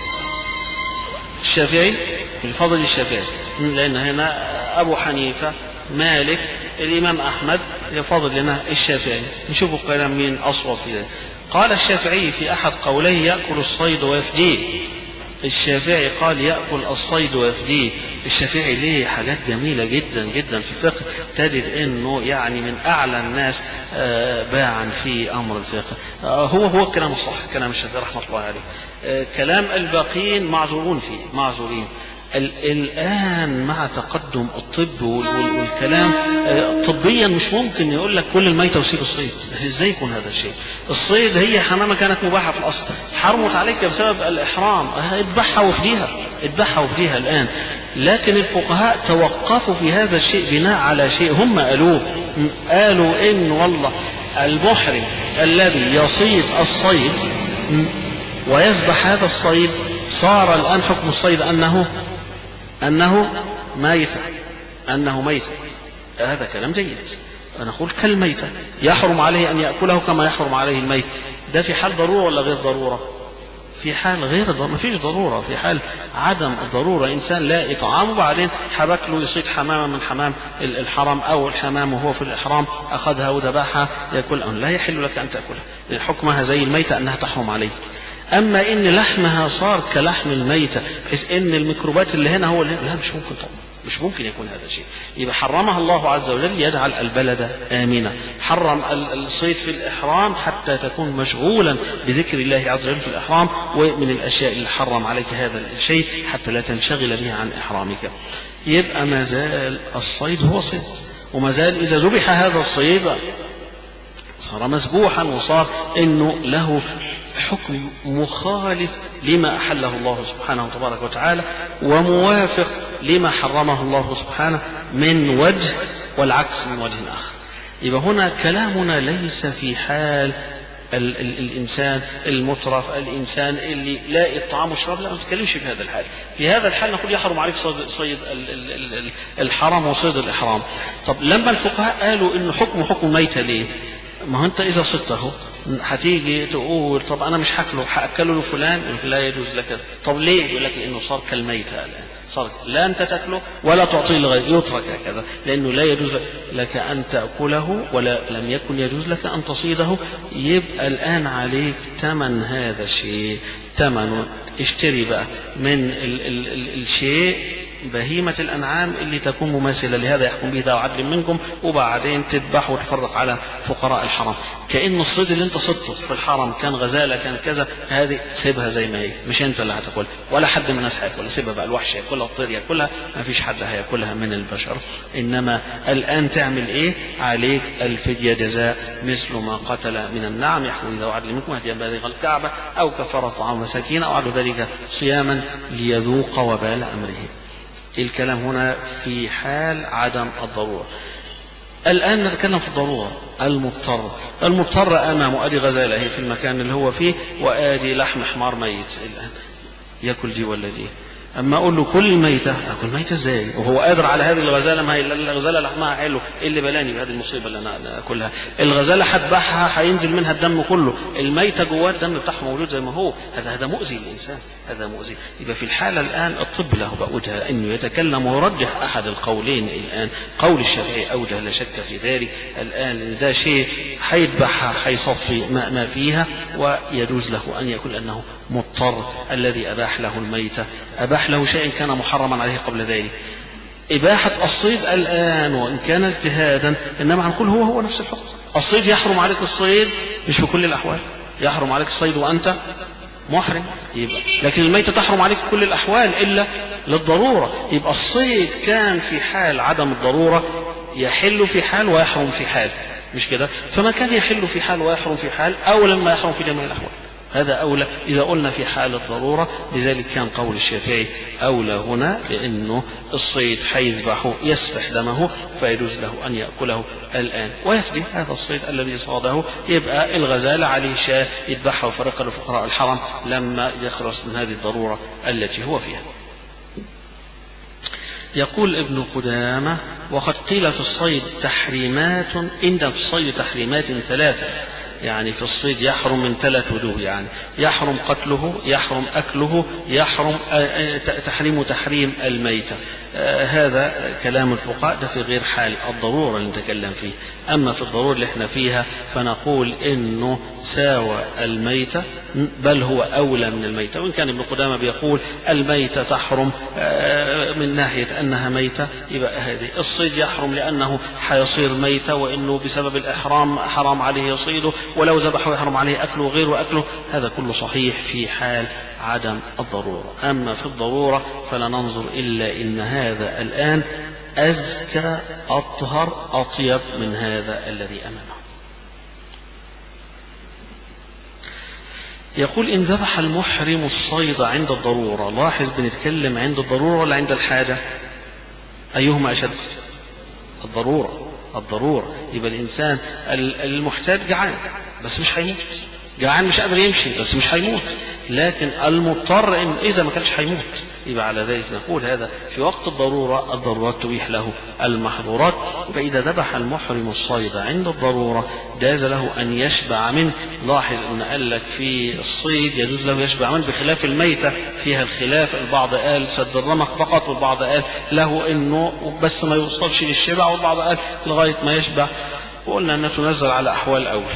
الشافعي. الفاضل الشافعي، لأن هنا أبو حنيفة مالك الإمام أحمد، يفضل لنا الشافعي. نشوف الكلام مين أصوب في ذلك. قال الشافعي في أحد قوليه يأكل الصيد ويفديه. الشافعي قال يأكل الصيد ويفديه. الشافعي ليه حاجات جميلة جدا جدا في الفقه، تجد انه يعني من اعلى الناس باعا في امر الفقه. هو هو الكلام الصح، كلام الشافعي رحمة الله عليه. كلام الباقين معذورون فيه، معذورين. الآن مع تقدم الطب والكلام طبيا مش ممكن يقول لك كل الميتة وسيب الصيد. ازاي يكون هذا الشيء؟ الصيد هي حمامة كانت مباحة في الأصل، حرمت عليك بسبب الإحرام، اذبحها وفديها، اذبحها وفديها الآن. لكن الفقهاء توقفوا في هذا الشيء بناء على شيء هم قالوه. قالوا إن والله المحرم الذي يصيد الصيد ويذبح هذا الصيد صار الآن حكم الصيد أنه أنه ميتة، أنه ميتة. هذا كلام جيد. أنا أقول كالميتة، يحرم عليه أن يأكله كما يحرم عليه الميت. ده في حال ضرورة ولا غير ضرورة؟ في حال غير ضرورة، ما فيش ضرورة. في حال عدم الضرورة إنسان لا إطعام وبعدين حبك له يصيد حمامة من حمام الحرم أو الحمام وهو في الإحرام أخذها وذبحها يأكل، لا يحل لك أن تأكلها، حكمها زي الميتة أنها تحرم عليه. أما إن لحمها صار كلحم الميتة بحيث إن الميكروبات اللي هنا هو اللي لا، مش ممكن طبعا، مش ممكن يكون هذا الشيء. يبقى حرمها الله عز وجل يجعل البلد آمنة. حرم الصيد في الإحرام حتى تكون مشغولا بذكر الله عز وجل في الإحرام، ومن الأشياء اللي حرم عليك هذا الشيء حتى لا تنشغل به عن إحرامك. يبقى ما زال الصيد هو صيد، وما زال إذا ذبح هذا الصيد صار مسبوحا، وصار إنه له حكم مخالف لما أحله الله سبحانه تبارك وتعالى، وموافق لما حرمه الله سبحانه من وجه، والعكس من وجه آخر. يبقى هنا كلامنا ليس في حال ال ال الإنسان المترف، الإنسان اللي لا الطعام والشراب، لا ما نتكلمش في هذا الحال. في هذا الحال نقول يحرم عليك صيد, صيد الحرام وصيد الإحرام. طب لما الفقهاء قالوا إنه حكم حكم ميتة ليه؟ ما هو أنت إذا صدته هتيجي تقول طب أنا مش هاكله، هأكله لفلان، لا يجوز لك. طب ليه؟ يقول لك إنه صار كالميتة الآن، صار لا أنت تأكله ولا تعطيه لغيره، يترك هكذا، لأنه لا يجوز لك أن تأكله ولا لم يكن يجوز لك أن تصيده. يبقى الآن عليك ثمن هذا الشيء، ثمن اشتري بقى من ال ال ال الشيء بهيمة الأنعام اللي تكون مماثلة لهذا يحكم به ذو عدل منكم، وبعدين تذبح وتفرق على فقراء الحرم. كأن الصيد اللي انت صدته في الحرم كان غزالة كان كذا، هذه سيبها زي ما هي، مش انت اللي هتاكلها ولا حد من الناس هياكلها، سيبها بقى الوحش ياكلها، الطير ياكلها، ما فيش حد هياكلها من البشر. إنما الآن تعمل إيه؟ عليك الفدية جزاء مثل ما قتل من النعم يحكم ذو عدل منكم هديا بالغ الكعبة أو كفارة طعام مساكين أو عدل ذلك صياما ليذوق وبال أمره. الكلام هنا في حال عدم الضرورة. الآن نتكلم في الضرورة. المضطر، المضطر أمامه أدي غزالة هي في المكان اللي هو فيه، وأدي لحم حمار ميت، الآن يأكل دي ولا دي؟ أما أقول له كل ميتة، أكل ميتة إزاي وهو قادر على هذه الغزالة؟ ما هي الغزالة لحمها حلو، إيه اللي بلاني بهذه المصيبة اللي أنا أكلها؟ الغزالة هتبعها هينزل منها الدم كله، الميتة جواه الدم بتاعها موجود زي ما هو، هذا هذا مؤذي للإنسان، هذا مؤذي. يبقى في الحالة الآن الطب له بوجه أنه يتكلم ويرجح أحد القولين. الآن قول الشافعي أوجه لا شك في ذلك. الآن ده شيء هيذبحها هيصفي ما, ما فيها، ويجوز له أن يكون أنه مضطر. الذي أباح له الميتة أباح له شيء كان محرما عليه قبل ذلك. إباحة الصيد الآن وإن كان اجتهادا، إنما هنقول هو هو نفس الحكم. الصيد يحرم عليك الصيد مش في كل الأحوال، يحرم عليك الصيد وأنت محرم، يبقى لكن الميتة تحرم عليك كل الأحوال إلا للضرورة. يبقى الصيد كان في حال عدم الضرورة يحل في حال ويحرم في حال، مش كده؟ فما كان يحل في حال ويحرم في حال أولا ما يحرم في جميع الأحوال، هذا أولى إذا قلنا في حال الضرورة. لذلك كان قول الشافعي أولى هنا، لأنه الصيد حيذبحه يسفح دمه فيجوز له أن يأكله الآن ويفدي هذا الصيد الذي صاده. يبقى الغزالة عليه شاة يذبحها وفرقها لفقراء الحرم لما يخلص من هذه الضرورة التي هو فيها. يقول ابن قدامة: وقد قيل في الصيد تحريمات، إن في الصيد تحريمات ثلاثة: يعني في الصيد يحرم من ثلاث وجوه، يعني يحرم قتله، يحرم أكله، يحرم تحريم تحريم الميتة. هذا كلام الفقهاء، ده في غير حال الضرورة اللي نتكلم فيه. أما في الضرورة اللي احنا فيها فنقول إنه ساوى الميتة، بل هو أولى من الميتة. وإن كان ابن قدامة بيقول الميتة تحرم من ناحية أنها ميتة، يبقى هذه الصيد يحرم لأنه حيصير ميتة، وإنه بسبب الإحرام حرام عليه يصيده، ولو ذبحه يحرم عليه أكله وغيره أكله. هذا كله صحيح في حال عدم الضرورة. أما في الضرورة فلا ننظر إلا إن هذا الآن أزكى أطهر أطيب من هذا الذي أمامه. يقول إن ذبح المحرم الصيد عند الضرورة. لاحظ بنتكلم عند الضرورة ولا عند الحاجة؟ أيهما أشد؟ الضرورة. الضرورة يبقى الإنسان المحتاج جعان بس مش هيموت، جعان مش قادر يمشي بس مش هيموت، لكن المضطر إن إذا ما كانش هيموت. يبقى على ذلك نقول هذا في وقت الضرورة، الضرورات تبيح له المحظورات. فإذا ذبح المحرم الصيد عند الضرورة جاز له أن يشبع منه. لاحظ أن قال لك في الصيد يجوز له يشبع منه بخلاف الميتة، فيها الخلاف. البعض قال سد الرمق فقط، والبعض قال له إنه بس ما يوصلش للشبع، والبعض قال لغاية ما يشبع. وقلنا أنها تنزل على أحوال أولى.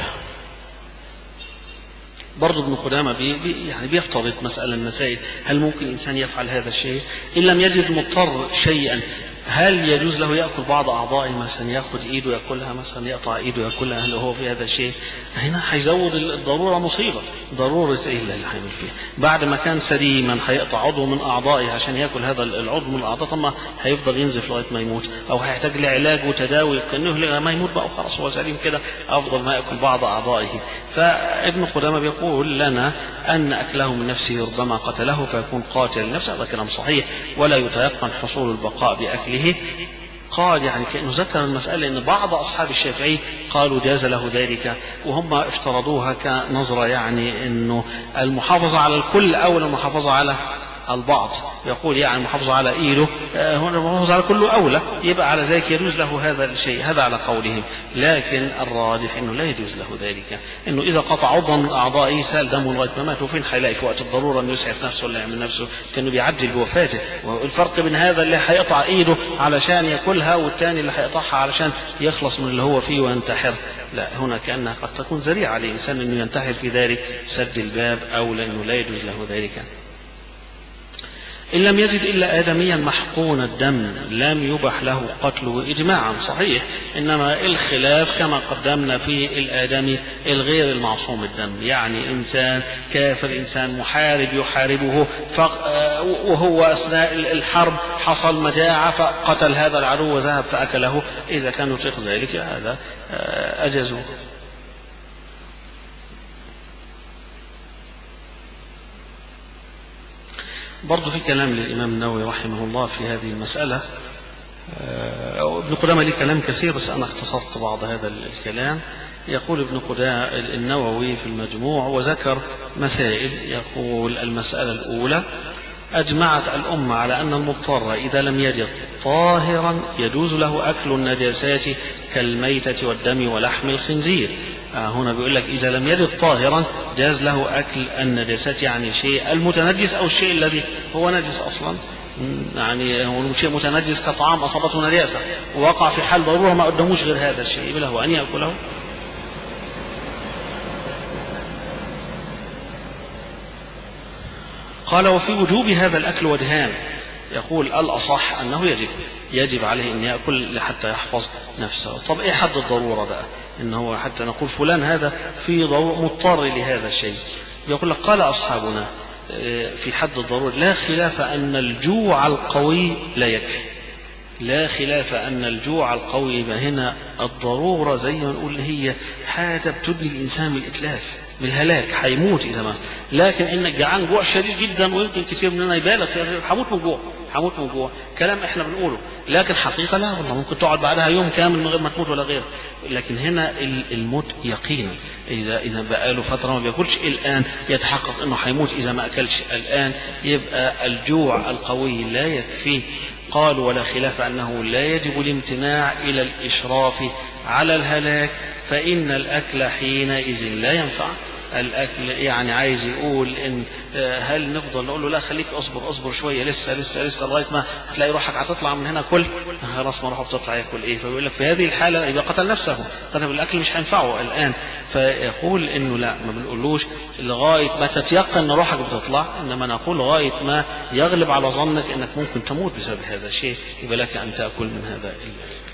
برضو ابن قدامة بي بي يعني بيفترض مسألة المسائل، هل ممكن إنسان يفعل هذا الشيء إن لم يجد مضطر شيئا؟ هل يجوز له يأكل بعض أعضائه مثلا، يأخذ إيده يأكلها مثلا، يقطع إيده يأكلها؟ هل هو في هذا الشيء؟ هنا هيزود الضرورة مصيبة. ضرورة إيه اللي هيعمل فيها؟ بعد ما كان سليما هيقطع عضو من أعضائه عشان يأكل هذا العضو من الأعضاء، ثم هيفضل ينزف لغاية ما يموت، أو هيحتاج لعلاج وتداوي كأنه لغاية ما يموت بقى وخلاص هو سليم كده، أفضل ما يأكل بعض أعضائه. فابن قدامة بيقول لنا أن أكله من نفسه ربما قتله فيكون قاتل لنفسه. هذا كلام صحيح، ولا يتيقن حصول البقاء بأكله. قال يعني كأنه ذكر المسألة أن بعض أصحاب الشافعي قالوا جاز له ذلك، وهم افترضوها كنظرة يعني أنه المحافظة على الكل أو المحافظة على البعض. يقول يعني المحافظة على إيده هنا المحافظة على كله أولى، يبقى على ذلك يجوز له هذا الشيء. هذا على قولهم، لكن الراجح أنه لا يجوز له ذلك، أنه إذا قطع عضوا من أعضائه سال دمه لغاية ما مات، وفين حيلاقي في وقت الضرورة أنه يسعف نفسه ولا يعمل نفسه؟ كأنه بيعجل بوفاته. والفرق بين هذا اللي هيقطع إيده علشان يأكلها والثاني اللي هيقطعها علشان يخلص من اللي هو فيه وينتحر. لا، هنا كأنها قد تكون ذريعة على الإنسان أنه ينتحر في ذلك، سد الباب، أو لأنه لا يجوز له ذلك. إن لم يجد إلا آدميا محقون الدم لم يبح له قتله إجماعا. صحيح، إنما الخلاف كما قدمنا في الآدمي الغير المعصوم الدم، يعني إنسان كافر، إنسان محارب يحاربه وهو أثناء الحرب حصل مجاعة فقتل هذا العدو وذهب فأكله، إذا كان يطيق ذلك هذا أجزوه. برضو في كلام للإمام النووي رحمه الله في هذه المسألة. ابن قدامة ليه كلام كثير بس أنا اختصرت بعض هذا الكلام. يقول ابن قدامة النووي في المجموع وذكر مسائل. يقول المسألة الأولى: أجمعت الأمة على أن المضطر إذا لم يجد طاهرا يجوز له أكل النجاسات كالميتة والدم ولحم الخنزير. آه هنا بيقول لك إذا لم يجد طاهرا جاز له أكل النجاسات، يعني شيء المتنجس أو الشيء الذي هو نجس أصلا، يعني هو شيء متنجس كطعام أصابته نجاسة ووقع في حال ضرورة ما قدموش غير هذا الشيء، له أن يأكله. قال: وفي وجوب هذا الأكل وجهان. يقول الأصح أنه يجب يجب عليه أن يأكل حتى يحفظ نفسه. طب إيه حد الضرورة بقى؟ إنه حتى نقول فلان هذا في ضرورة مضطر لهذا الشيء. يقول لك: قال أصحابنا في حد الضرورة لا خلاف أن الجوع القوي لا يكفي. لا خلاف أن الجوع القوي. هنا الضرورة زي ما نقول هي حاجة بتدني الإنسان من الإتلاف بالهلاك، هيموت إذا ما. لكن إنك جعان جوع شديد جدا، ويمكن كثير مننا يبالغ هموت من جوع هموت من جوع كلام إحنا بنقوله، لكن حقيقة لا والله ممكن تقعد بعدها يوم كامل من غير ما تموت ولا غير. لكن هنا الموت يقينا. إذا إذا بقى له فترة ما بياكلش الآن يتحقق إنه هيموت إذا ما أكلش الآن، يبقى الجوع القوي لا يكفي. قالوا: ولا خلاف أنه لا يجب الامتناع إلى الإشراف على الهلاك فإن الأكل حينئذ لا ينفع. الأكل يعني عايز يقول إن هل نفضل نقول له لا خليك أصبر أصبر شوية لسه لسه لسه لغاية ما تلاقي روحك هتطلع من هنا كل خلاص ما روحه بتطلع ياكل إيه؟ فبيقول لك في هذه الحالة يبقى قتل نفسه، قتل الأكل مش هينفعه الآن. فيقول إنه لا ما بنقولوش لغاية ما تتيقن إن روحك بتطلع، إنما نقول لغاية ما يغلب على ظنك إنك ممكن تموت بسبب هذا الشيء يبقى لك أن تأكل من هذا الأكل.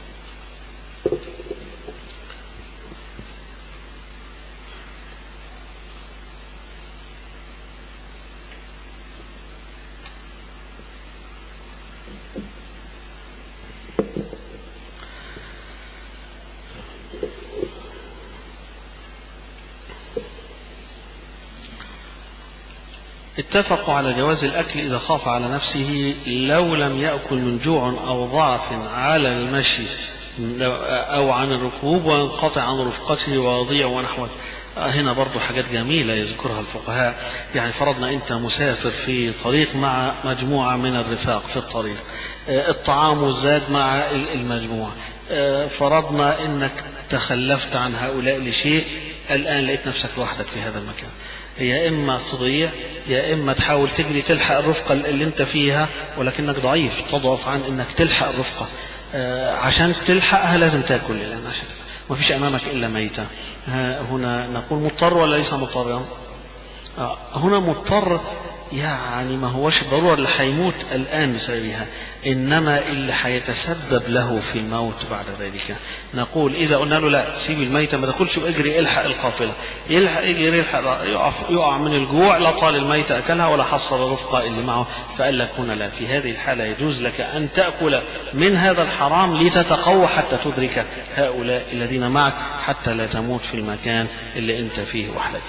اتفقوا على جواز الأكل إذا خاف على نفسه لو لم يأكل من جوع أو ضعف على المشي أو عن الركوب وينقطع عن رفقته ويضيع ونحوه. هنا برضو حاجات جميلة يذكرها الفقهاء. يعني فرضنا أنت مسافر في طريق مع مجموعة من الرفاق في الطريق، الطعام زاد مع المجموعة، فرضنا أنك تخلفت عن هؤلاء لشيء، الآن لقيت نفسك لوحدك في هذا المكان، يا إما تضيع يا إما تحاول تجري تلحق الرفقة اللي انت فيها ولكنك ضعيف تضعف عن انك تلحق الرفقة. آه عشان تلحقها لازم تاكل الآن، عشان ما فيش أمامك إلا ميتة. هنا نقول مضطر ولا ليس مضطر؟ آه هنا مضطر، يعني ما هوش ضرورة اللي هيموت الآن بسببها، إنما اللي هيتسبب له في الموت بعد ذلك. نقول إذا قلنا له لا سيب الميتة ما تاكلش واجري الحق القافلة، يلحق يجري يلحق يقع, يقع من الجوع لا طال الميتة أكلها ولا حصل الرفقة اللي معه. فقال لك هنا لا، في هذه الحالة يجوز لك أن تأكل من هذا الحرام لتتقوى حتى تدرك هؤلاء الذين معك حتى لا تموت في المكان اللي أنت فيه وحدك.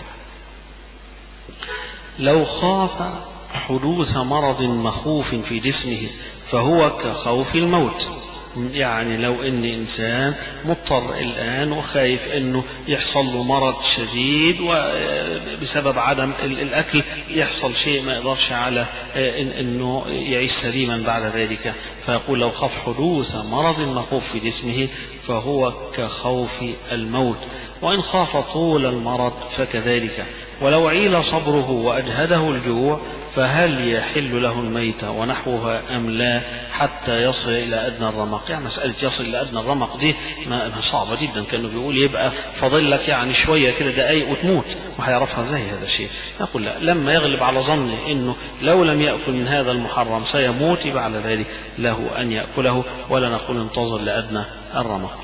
لو خاف حدوث مرض مخوف في جسمه فهو كخوف الموت. يعني لو ان انسان مضطر الان وخايف انه يحصل له مرض شديد وبسبب عدم الاكل يحصل شيء ما يقدرش على إن انه يعيش سليما بعد ذلك، فيقول لو خاف حدوث مرض مخوف في جسمه فهو كخوف الموت. وان خاف طول المرض فكذلك. ولو عيل صبره وأجهده الجوع فهل يحل له الميتة ونحوها أم لا حتى يصل إلى أدنى الرمق؟ يعني مسألة يصل إلى أدنى الرمق دي ما صعبة جدا، كانوا بيقول يبقى فضل لك يعني شوية كده دقايق وتموت، وهيعرفها زي هذا الشيء. نقول لا، لما يغلب على ظنه إنه لو لم يأكل من هذا المحرم سيموت يبقى على ذلك له أن يأكله، ولا نقول انتظر لأدنى الرمق.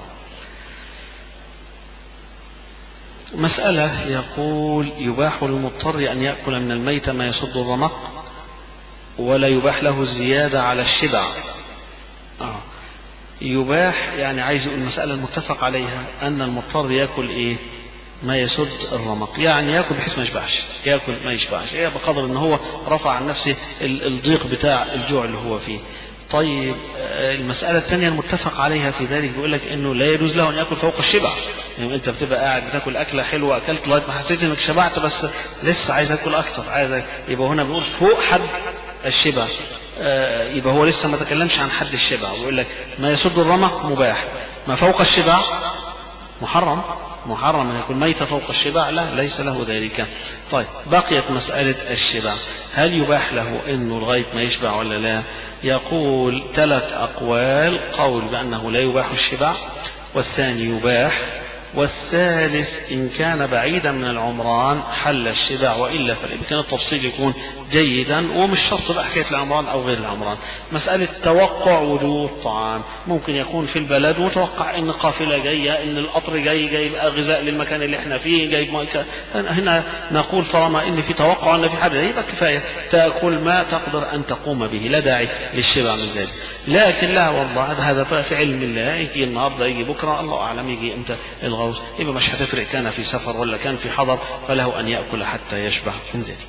مسألة يقول يباح للمضطر أن يأكل من الميت ما يسد الرمق ولا يباح له الزيادة على الشبع. آه. يباح يعني عايز يقول المسألة المتفق عليها أن المضطر يأكل إيه ما يسد الرمق، يعني يأكل بحيث ما يشبعش، يأكل ما يشبعش، إيه بقدر أنه هو رفع عن نفسه الضيق بتاع الجوع اللي هو فيه. طيب المسألة الثانية المتفق عليها في ذلك بيقول لك انه لا يجوز له ان يأكل فوق الشبع. يعني انت بتبقى قاعد بتاكل اكلة حلوة اكلت لغاية ما حسيت انك شبعت بس لسه عايز اكل اكثر، عايز يبقى هنا بيقول فوق حد الشبع، آه يبقى هو لسه ما تكلمش عن حد الشبع، ويقول لك ما يسد الرمق مباح، ما فوق الشبع محرم، محرم أن يكون ميت فوق الشبع، لا ليس له ذلك. طيب بقيت مسألة الشبع، هل يباح له انه لغاية ما يشبع ولا لا؟ يقول ثلاث أقوال، قول بأنه لا يباح الشبع، والثاني يباح، والثالث إن كان بعيدا من العمران حل الشبع، وإلا فالإمكان التفصيل يكون جيدا، ومش شرط بقى حكاية العمران أو غير العمران. مسألة توقع وجود طعام، ممكن يكون في البلد وتوقع إن قافلة جاية، إن القطر جاي جايب غذاء للمكان اللي احنا فيه، جايب مايكا. هنا نقول طالما إن في توقع أن في حاجة يبقى كفاية تأكل ما تقدر أن تقوم به، لا داعي للشبع من ذلك. لكن لا والله هذا في علم الله، يجي النهارده يجي بكرة الله أعلم يجي إمتى الغوث، يبقى مش هتفرق كان في سفر ولا كان في حضر، فله أن يأكل حتى يشبع من ذلك.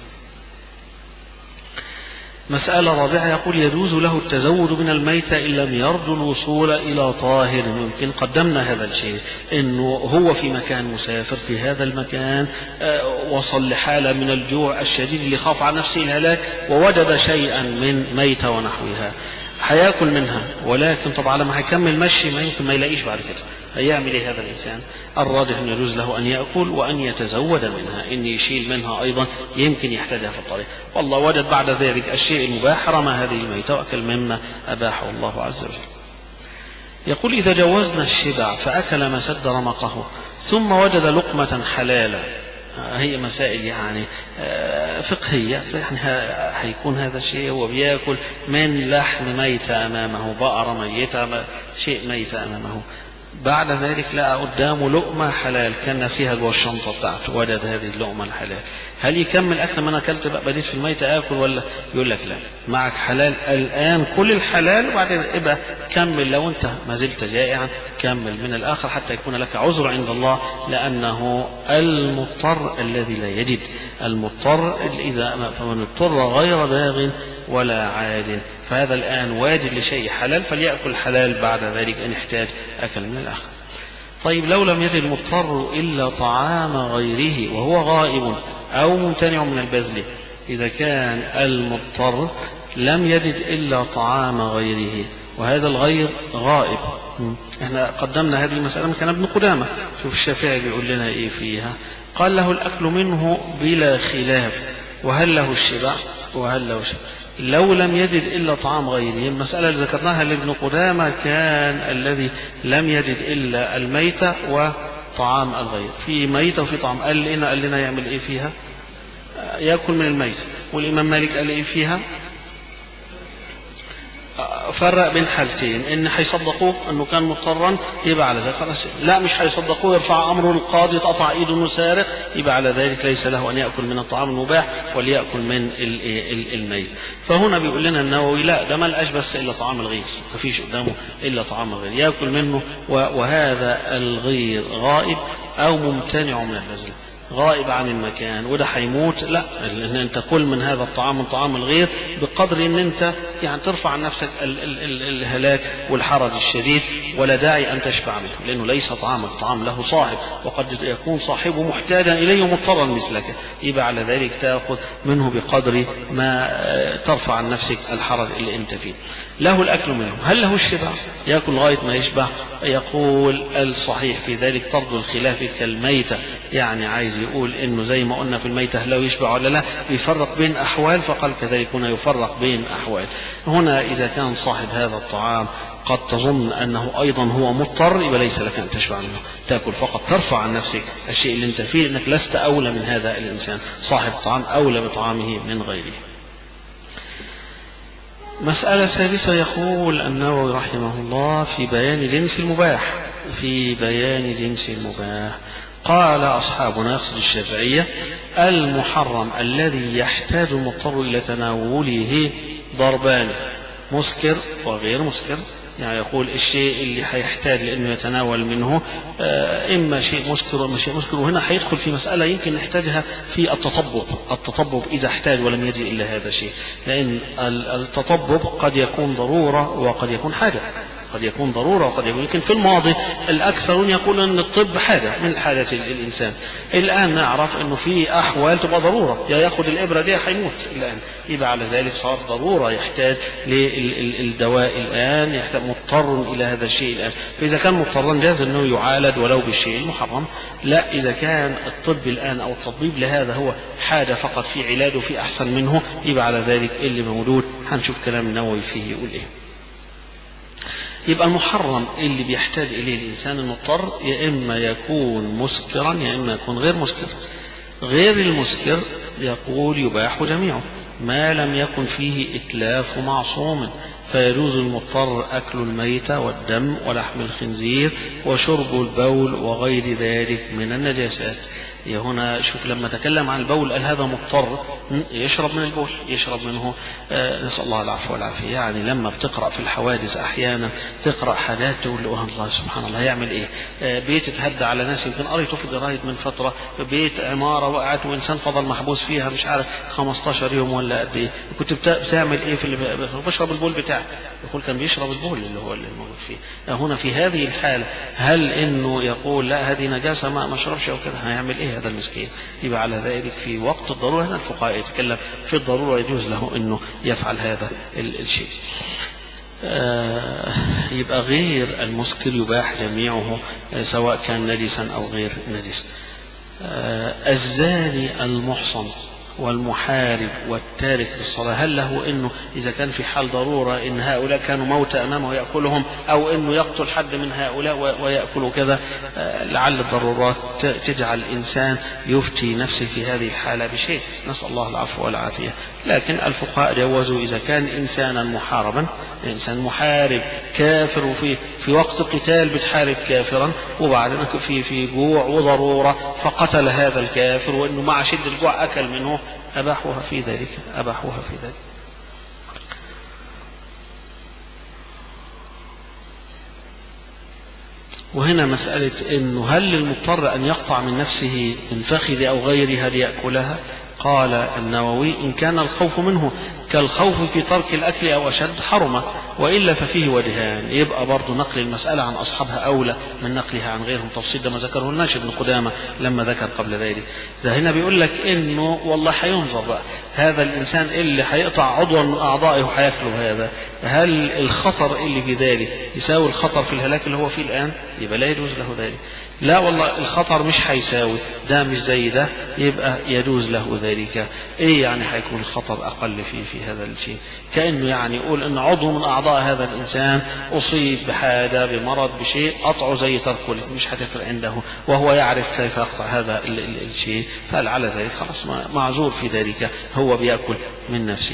مسألة رابعة يقول يجوز له التزود من الميتة إن لم يرجو الوصول إلى طاهر. ممكن قدمنا هذا الشيء إنه هو في مكان مسافر، في هذا المكان وصل لحالة من الجوع الشديد اللي خاف على نفسه الهلاك ووجد شيئا من ميتة ونحوها، هياكل منها، ولكن طبعا لما هيكمل مشي ما يمكن ما يلاقيش بعد كده، هيعمل إيه هذا الإنسان؟ الراجح أن يجوز له أن يأكل وأن يتزود منها، إن يشيل منها أيضا يمكن يحتاجها في الطريق، والله وجد بعد ذلك الشيء المباح رمى هذه الميتة وأكل مما أباحه الله عز وجل. يقول إذا جوزنا الشبع فأكل ما سد رمقه ثم وجد لقمة حلالا، هي مسائل يعني فقهية، يعني هيكون هذا الشيء هو بيأكل من لحم ميتة أمامه، بقرة ميتة، شيء ميتة أمامه، بعد ذلك لقى قدامه لقمة حلال كان فيها جوه الشنطة بتاعته، وجد هذه اللقمة الحلال، هل يكمل أكل ما أنا أكلت بقى بديت في الميتة آكل، ولا يقول لك لا معك حلال الآن كل الحلال وبعدين ابقى كمل، لو أنت ما زلت جائعا كمل من الآخر حتى يكون لك عذر عند الله، لأنه المضطر الذي لا يجد، المضطر إذا فمن اضطر غير باغ ولا عاد، فهذا الآن واجد لشيء حلال فليأكل حلال، بعد ذلك إن احتاج أكل من الآخر. طيب لو لم يجد المضطر إلا طعام غيره وهو غائب أو ممتنع من البذل، إذا كان المضطر لم يجد إلا طعام غيره وهذا الغير غائب، احنا قدمنا هذه المسألة من كان ابن قدامة، شوف الشافعي بيقول لنا إيه فيها، قال له الأكل منه بلا خلاف، وهل له الشبع وهل له الشبع، لو لم يجد إلا طعام غيره. المسألة اللي ذكرناها لابن قدامة كان الذي لم يجد إلا الميتة وطعام الغير، في ميتة وفي طعام، قال لنا قال لنا يعمل إيه فيها؟ يأكل من الميتة. والإمام مالك قال إيه فيها؟ فرق بين حالتين، ان هيصدقوه انه كان مضطرا يبقى على ذلك خلاص، لا مش هيصدقوه يرفع امره القاضي تقطع ايده انه سارق، يبقى على ذلك ليس له ان ياكل من الطعام المباح وليأكل من الميت. فهنا بيقول لنا النووي لا ده ما لقاش بس الا طعام الغير، ما فيش قدامه الا طعام الغير ياكل منه، وهذا الغير غائب او ممتنع من البذل، غائب عن المكان وده هيموت، لا ان انت كل من هذا الطعام من طعام الغير بقدر ان انت يعني ترفع عن نفسك ال ال ال الهلاك والحرج الشديد، ولا داعي ان تشبع منه لانه ليس طعام، الطعام له صاحب وقد يكون صاحبه محتاجا اليه مضطرا مثلك، يبقى على ذلك تاخذ منه بقدر ما ترفع عن نفسك الحرج اللي انت فيه. له الاكل منه، هل له الشبع؟ ياكل لغايه ما يشبع. يقول الصحيح في ذلك طرد الخلاف كالميتة، يعني عايز يقول انه زي ما قلنا في الميتة لو يشبع ولا لا، يفرق بين احوال، فقال كذلك هنا يفرق بين احوال. هنا اذا كان صاحب هذا الطعام قد تظن انه ايضا هو مضطر، يبقى ليس لك ان تشبع منه، تاكل فقط ترفع عن نفسك الشيء اللي انت فيه، انك لست اولى من هذا الانسان، صاحب الطعام اولى بطعامه من غيره. مسألة ثالثة، يقول النووي رحمه الله في بيان جنس المباح، في بيان جنس المباح قال أصحابنا يقصد الشافعية المحرم الذي يحتاج المضطر إلى تناوله ضربان، مسكر وغير مسكر، يعني يقول الشيء اللي هيحتاج لأنه يتناول منه إما شيء مسكر وإما شيء مسكر، وهنا هيدخل في مسألة يمكن نحتاجها في التطبب، التطبب إذا احتاج ولم يجد إلا هذا الشيء، لأن التطبب قد يكون ضرورة وقد يكون حاجة، قد يكون ضرورة وقد يكون، يمكن في الماضي الأكثرون يقول أن الطب حاجة من حاجة الإنسان، الآن نعرف أنه في أحوال تبقى ضرورة، يا يأخذ الإبرة دي حيموت الآن، يبقى على ذلك صار ضرورة يحتاج للدواء الآن، يحتاج مضطر إلى هذا الشيء الآن، فإذا كان مضطرا جاز أنه يعالج ولو بالشيء المحرم. لا إذا كان الطب الآن أو التطبيب لهذا هو حاجة فقط في علاج وفي أحسن منه، يبقى على ذلك اللي موجود هنشوف كلام النووي فيه يقول إيه. يبقى المحرم اللي بيحتاج إليه الإنسان المضطر يا إما يكون مسكرا يا إما يكون غير مسكر. غير المسكر يقول يباح جميعه ما لم يكن فيه إتلاف معصوم، فيجوز المضطر أكل الميتة والدم ولحم الخنزير وشرب البول وغير ذلك من النجاسات. هنا شوف لما تكلم عن البول قال هذا مضطر يشرب من البول، يشرب منه، آه نسأل الله العفو والعافية. يعني لما بتقرأ في الحوادث أحيانا تقرأ حاجات تقول له الله سبحان الله يعمل إيه، آه بيت اتهدى على ناس، يمكن قريته في الجرايد من فترة، بيت عمارة وقعت وإنسان فضل محبوس فيها مش عارف خمستاشر يوم ولا قد إيه، كنت بتعمل إيه في اللي بشرب البول بتاعه، يقول كان بيشرب البول اللي هو اللي موجود فيه. هنا في هذه الحالة هل إنه يقول لا هذه نجاسة ما ما شربش أو كده، هيعمل إيه هذا المسكين؟ يبقى على ذلك في وقت الضرورة، هنا الفقهاء يتكلم في الضرورة يجوز له إنه يفعل هذا الشيء. يبقى غير المسكر يباح جميعه سواء كان نجسا أو غير نجس. الزاني المحصن والمحارب والتارك للصلاة هل له انه اذا كان في حال ضرورة ان هؤلاء كانوا موتى امامه يأكلهم او انه يقتل حد من هؤلاء ويأكل كذا؟ لعل الضرورات تجعل الانسان يفتي نفسه في هذه الحالة بشيء، نسأل الله العفو والعافية. لكن الفقهاء جوزوا اذا كان انسانا محاربا، انسان محارب كافر وفي في وقت قتال بتحارب كافرا وبعدين في في جوع وضرورة فقتل هذا الكافر وانه مع شد الجوع اكل منه، أباحوها في ذلك أباحوها في ذلك. وهنا مسألة إنه هل للمضطر أن يقطع من نفسه من فخذ أو غيرها ليأكلها؟ قال النووي إن كان الخوف منه كالخوف في ترك الأكل أو أشد حرمة، وإلا ففيه وجهان. يبقى برضو نقل المسألة عن أصحابها أولى من نقلها عن غيرهم، تفصيل ده ما ذكره الناس ابن قدامة لما ذكر قبل ذلك. ده هنا بيقول لك إنه والله هينظر بقى هذا الإنسان اللي هيقطع عضوا من أعضائه وهياكله هذا، هل الخطر اللي في ذلك يساوي الخطر في الهلاك اللي هو فيه الآن؟ يبقى لا يجوز له ذلك. لا والله الخطر مش هيساوي ده مش زي ده، يبقى يجوز له ذلك. ايه يعني هيكون الخطر اقل فيه في هذا الشيء؟ كأنه يعني يقول ان عضو من اعضاء هذا الانسان اصيب بحاجة بمرض بشيء قطعه زي تركه مش هتفرق عنده وهو يعرف كيف يقطع هذا الشيء، فهل على ذلك خلاص معذور في ذلك، هو بيأكل من نفسه.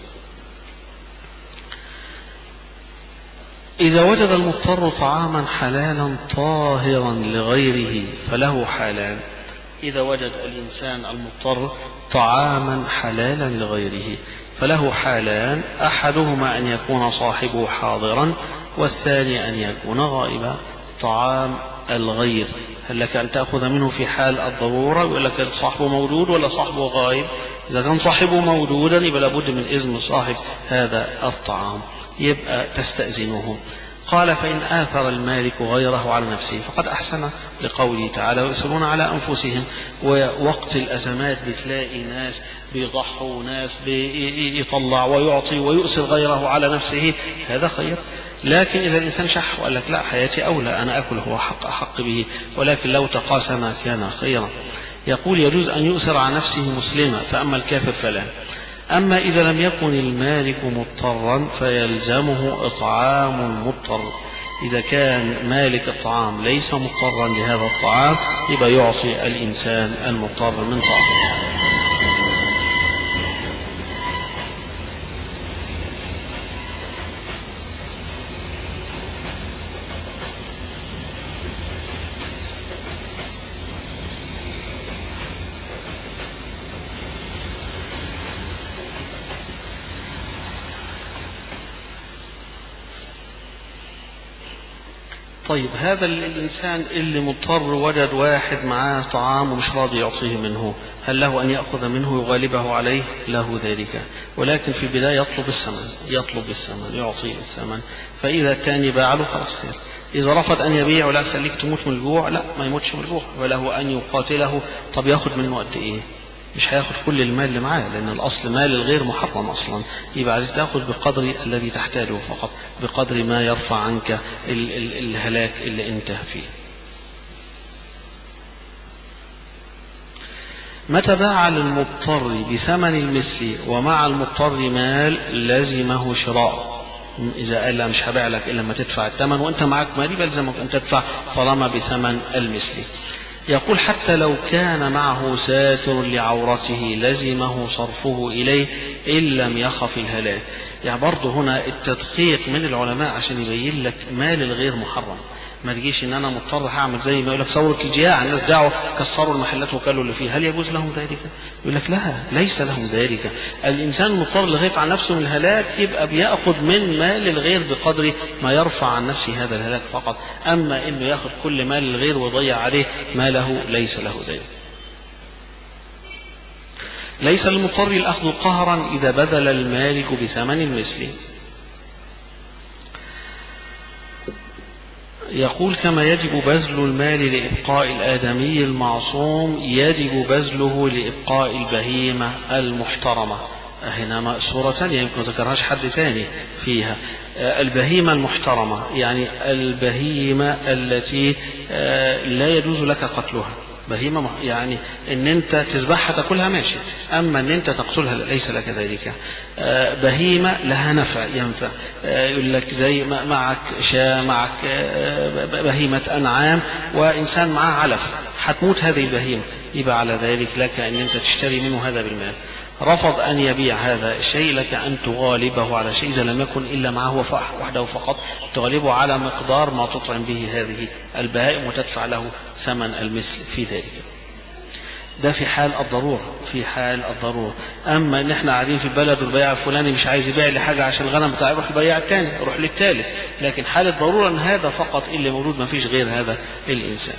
إذا وجد المضطر طعاما حلالا طاهرا لغيره فله حالان. إذا وجد الإنسان المضطر طعاما حلالا لغيره فله حالان، أحدهما أن يكون صاحبه حاضرا والثاني أن يكون غائبا. طعام الغير هل لك أن تأخذ منه في حال الضرورة؟ يقول لك صاحبه موجود ولا صاحبه غائب؟ إذا كان صاحبه موجودا يبقى لابد من إذن صاحب هذا الطعام، يبقى تستأذنه. قال فإن آثر المالك غيره على نفسه فقد أحسن، لقوله تعالى ويؤثرون على أنفسهم. ووقت الأزمات بتلاقي ناس بيضحوا ناس بيطلع ويعطي ويؤثر غيره على نفسه، هذا خير. لكن إذا الإنسان شح وقال لك لا حياتي أولى أنا أكل هو حق أحق به، ولكن لو تقاسم كان خيرا. يقول يجوز أن يؤثر على نفسه مسلما فأما الكافر فلا. أما إذا لم يكن المالك مضطرا فيلزمه إطعام المضطر. إذا كان مالك الطعام ليس مضطرا لهذا الطعام يبقى يعطي الإنسان المضطر من طعامه. طيب هذا الإنسان اللي مضطر وجد واحد معاه طعام ومش راضي يعطيه منه، هل له أن يأخذ منه يغالبه عليه؟ له ذلك، ولكن في البداية يطلب الثمن يطلب الثمن يعطيه الثمن، فإذا كان يباع له خلاص خير. إذا رفض أن يبيع ولا خليك تموت من الجوع، لا ما يموتش من الجوع، وله أن يقاتله. طب ياخد منه قد إيه؟ مش هياخد كل المال اللي معاه، لأن الأصل مال الغير محرم أصلا، يبقى عايز تأخذ بقدر الذي تحتاجه فقط، بقدر ما يرفع عنك ال ال الهلاك اللي انت فيه. متى باع للمضطر بثمن المثل ومع المضطر مال لزمه شراء. إذا قال لا مش هبيع لك إلا ما تدفع الثمن وأنت معك مال بلزمك أن تدفع طالما بثمن المثل. يقول حتى لو كان معه ساتر لعورته لزمه صرفه إليه إن لم يخف الهلاك. يعني برضه هنا التدقيق من العلماء عشان يبين لك مال الغير محرم، ما تجيش ان انا مضطر هعمل زي ما يقول لك ثوره الجياع، الناس دعوا كسروا المحلات وكلوا اللي فيها، هل يجوز لهم ذلك؟ يقول لك لا ليس لهم ذلك. الانسان المضطر لغير عن نفسه من الهلاك يبقى بياخذ من مال الغير بقدر ما يرفع عن نفسه هذا الهلاك فقط، اما انه ياخذ كل مال الغير ويضيع عليه ماله ليس له ذلك. ليس للمضطر الأخذ قهرا إذا بذل المالك بثمن المثل. يقول كما يجب بذل المال لإبقاء الآدمي المعصوم يجب بذله لإبقاء البهيمة المحترمة. هنا صورة ثانية يمكن ذكرهاش حد ثاني فيها. البهيمة المحترمة يعني البهيمة التي لا يجوز لك قتلها، بهيمة يعني ان انت تذبحها تاكلها ماشي، اما ان انت تقتلها ليس لك ذلك. بهيمة لها نفع ينفع، يقول لك زي معك شاة، معك بهيمة انعام وانسان معاه علف، هتموت هذه البهيمة، يبقى على ذلك لك ان انت تشتري منه هذا بالمال. رفض أن يبيع هذا الشيء، لك أن تغالبه على شيء إذا لم يكن إلا معه وحده فقط، تغالبه على مقدار ما تطعم به هذه البهائم وتدفع له ثمن المثل في ذلك. ده في حال الضرورة، في حال الضرورة. أما إن إحنا قاعدين في البلد والبياع الفلاني مش عايز يبيع لي حاجة عشان الغنم بتاعي، يروح البياع الثاني، يروح للثالث. لكن حال الضرورة إن هذا فقط اللي موجود، ما فيش غير هذا الإنسان.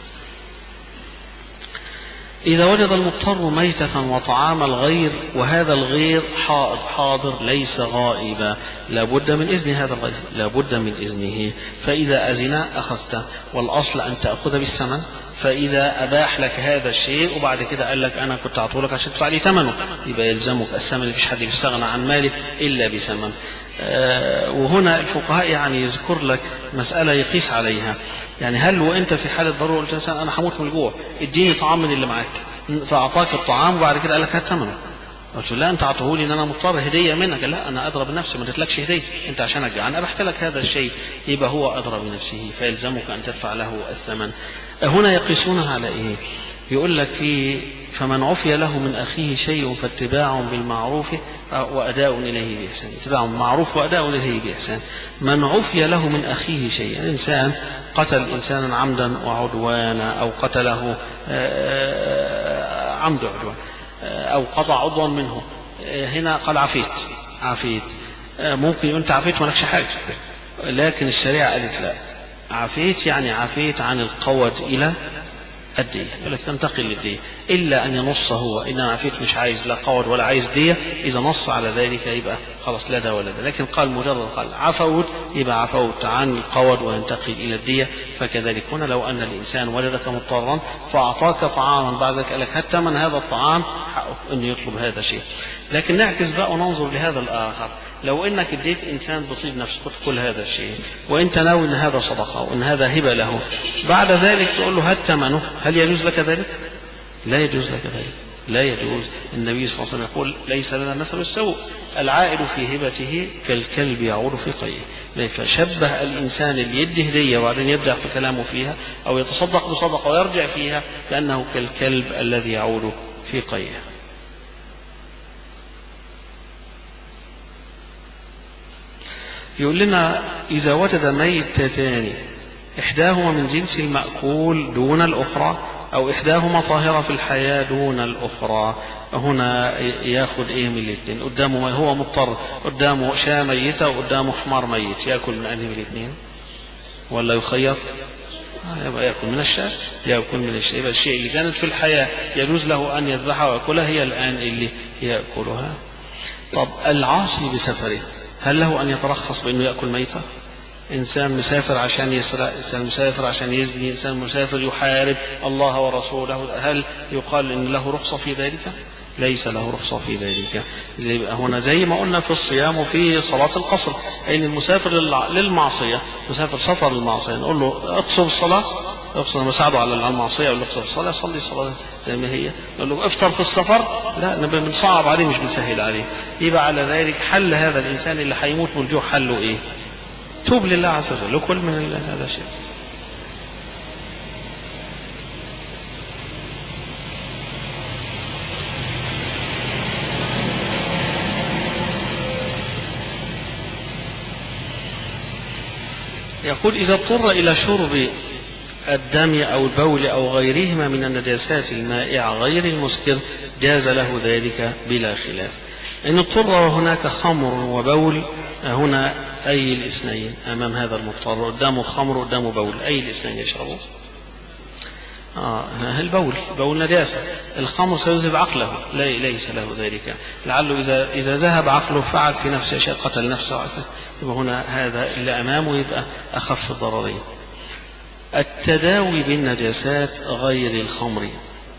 إذا وجد المضطر ميتة وطعام الغير وهذا الغير حائض حاضر ليس غائبا، لابد من إذن هذا الغير، لابد من إذنه. فإذا أذن أخذته، والأصل أن تأخذ بالثمن. فإذا أباح لك هذا الشيء وبعد كده قال لك أنا كنت أعطولك عشان تدفع لي ثمنه، يبقى يلزمك الثمن، مفيش حد يستغنى عن ماله إلا بثمن. آه وهنا الفقهاء يعني يذكر لك مسألة يقيس عليها، يعني هل وانت في حالة ضرورة قلت انسان انا هموت من الجوع اديني طعام من اللي معاك، فاعطاك الطعام وبعد كده قال لك هات ثمنه، قلت لا انت اعطوه لي ان انا مضطر هدية منك، لا انا اضرب نفسي ما اديتلكش هدية، انت عشان الجوع انا ابحت لك هذا الشيء، يبقى هو اضرب نفسه فيلزمك ان تدفع له الثمن. هنا يقيسونها على ايه؟ يقول لك في فمن عفي له من أخيه شيء فاتباع بالمعروف وأداء إليه بإحسان، اتباع بالمعروف وأداء إليه بإحسان. من عفي له من أخيه شيء، إنسان قتل إنسانا عمدا وعدوانا أو قتله عمد عدوان أو قطع عضوا منه، هنا قال عفيت عفيت، ممكن أنت عفيت ولكش حاجة، لكن الشريعة قالت لا، عفيت يعني عفيت عن القود إلى الدية، يقول لك تنتقل للدية، إلا أن ينص هو إن أنا عفيت مش عايز لا قود ولا عايز دية، إذا نص على ذلك يبقى خلاص لا ده ولا ده. لكن قال مجرد قال عفوت يبقى عفوت عن القود وينتقل إلى الدية. فكذلك هنا لو أن الإنسان وجدك مضطرا فأعطاك طعاما بعد ذلك قال لك هات ثمن هذا الطعام، حقه أنه يطلب هذا الشيء. لكن نعكس بقى وننظر لهذا الآخر، لو انك اديت انسان بطيب نفسك كل هذا الشيء وانت ناوي ان هذا صدقه وان هذا هبه له، بعد ذلك تقول له هات ثمنه، هل يجوز لك ذلك؟ لا يجوز لك ذلك، لا يجوز. النبي صلى الله عليه وسلم يقول ليس لنا مثل السوء، العائد في هبته كالكلب يعود في قيه. فشبه الانسان اللي يدي هديه وبعدين يبدا في كلامه فيها او يتصدق بصدقه ويرجع فيها كانه كالكلب الذي يعود في قيه. يقول لنا إذا وجد ميتتان إحداهما من جنس المأكول دون الأخرى أو إحداهما طاهرة في الحياة دون الأخرى، هنا ياخد إيه من الاثنين؟ قدامه هو مضطر، قدامه شاة ميتة وقدامه حمار ميت، يأكل من أنهي من الاثنين؟ ولا يخيط؟ يبقى يأكل من الشاة، يأكل من الشاة. يبقى الشيء اللي كانت في الحياة يجوز له أن يذبحها ويأكلها هي الآن اللي يأكلها. طب العاصي بسفره هل له أن يترخص بأنه يأكل ميتة؟ إنسان مسافر عشان يسرق، إنسان مسافر عشان يزني، إنسان مسافر يحارب الله ورسوله، هل يقال إن له رخصة في ذلك؟ ليس له رخصة في ذلك. هنا زي ما قلنا في الصيام وفي صلاة القصر، أين المسافر للمعصية، مسافر سفر للمعصية، نقول له اقصر الصلاة، اقصر مساعده على المعصية، أو اقصر الصلاة، صلي الصلاة زي ما هي. نقول له افطر في السفر، لا نبقى بنصعب عليه مش بنسهل عليه. يبقى على ذلك حل هذا الإنسان اللي هيموت من الجوع حله إيه؟ توب لله عز وجل وكل من هذا الشيء. يقول إذا اضطر إلى شرب الدم أو البول أو غيرهما من النجاسات المائعة غير المسكر جاز له ذلك بلا خلاف. إن اضطر وهناك خمر وبول، هنا أي الاثنين أمام هذا المضطر، قدامه خمر قدامه بول، أي الاثنين يشربه؟ آه البول بول نجاسة، الخمر سيذهب عقله، لا ليس له ذلك، لعله إذا إذا ذهب عقله فعل في نفسه شيء قتل نفسه، يبقى هنا هذا اللي أمامه يبقى أخف الضررين. التداوي بالنجاسات غير الخمر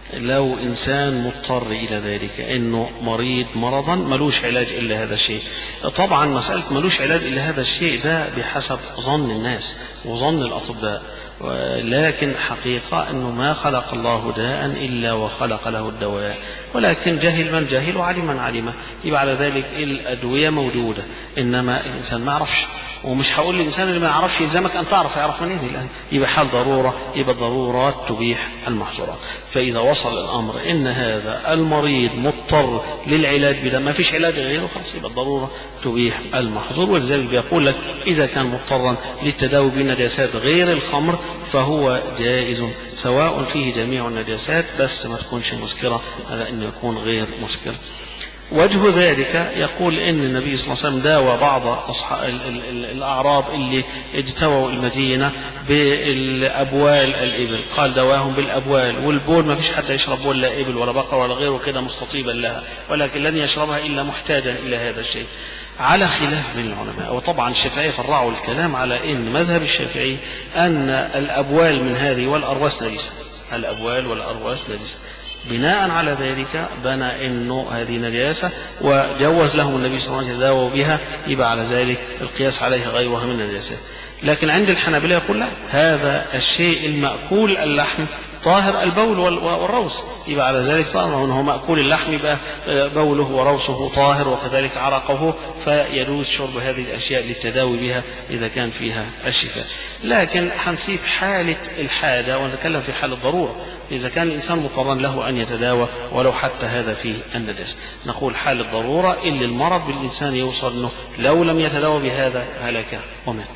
لو إنسان مضطر إلى ذلك إنه مريض مرضا ملوش علاج إلا هذا الشيء، طبعا مسألة ملوش علاج إلا هذا الشيء ده بحسب ظن الناس وظن الأطباء، لكن حقيقة أنه ما خلق الله داء إلا وخلق له الدواء، ولكن جهل من جهل وعلم من علم. يبقى على ذلك الأدوية موجودة، إنما الإنسان ما يعرفش، ومش هقول للإنسان اللي ما يعرفش يلزمك أن تعرف، يعرف منين الآن؟ يبقى حال ضرورة، يبقى الضرورات تبيح المحظورات. فإذا وصل الأمر إن هذا المريض مضطر للعلاج بده ما فيش علاج غيره خلاص يبقى الضرورة تبيح المحظور. ولذلك بيقول لك إذا كان مضطرا للتداوي بالنجاسات غير الخمر فهو جائز، سواء فيه جميع النجاسات بس ما تكونش مسكرة، على أن يكون غير مسكر. وجه ذلك يقول إن النبي صلى الله عليه وسلم داوى بعض أصحاب الأعراب اللي اجتووا المدينة بالأبوال الإبل، قال دواهم بالأبوال، والبول ما فيش حتى يشرب بول لا إبل ولا بقر ولا غيره كده مستطيبا لها، ولكن لن يشربها إلا محتاجا إلى هذا الشيء، على خلاف بين العلماء. وطبعا الشافعية فرعوا الكلام على إن مذهب الشافعي أن الأبوال من هذه والأرواس نجسة، الأبوال والأرواس نجسة. بناء على ذلك بنى انه هذه نجاسة وجوز لهم النبي صلى الله عليه وسلم يتداووا بها، يبقى على ذلك القياس عليه غيرها من النجاسات. لكن عند الحنابلة يقول لا، هذا الشيء المأكول اللحم طاهر البول والروث، يبقى على ذلك طالما انه مأكول اللحم يبقى بوله وروثه طاهر وكذلك عرقه، فيجوز شرب هذه الأشياء للتداوي بها إذا كان فيها الشفاء. لكن هنسيب حالة الحاجة ونتكلم في حال الضرورة، إذا كان الإنسان مضطرا له أن يتداوى ولو حتى هذا فيه النجاسة، نقول حال الضرورة اللي المرض بالإنسان يوصل أنه لو لم يتداوى بهذا هلك ومات.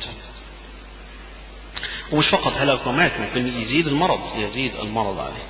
ومش فقط هلك ومات، ممكن يزيد المرض يزيد المرض عليه.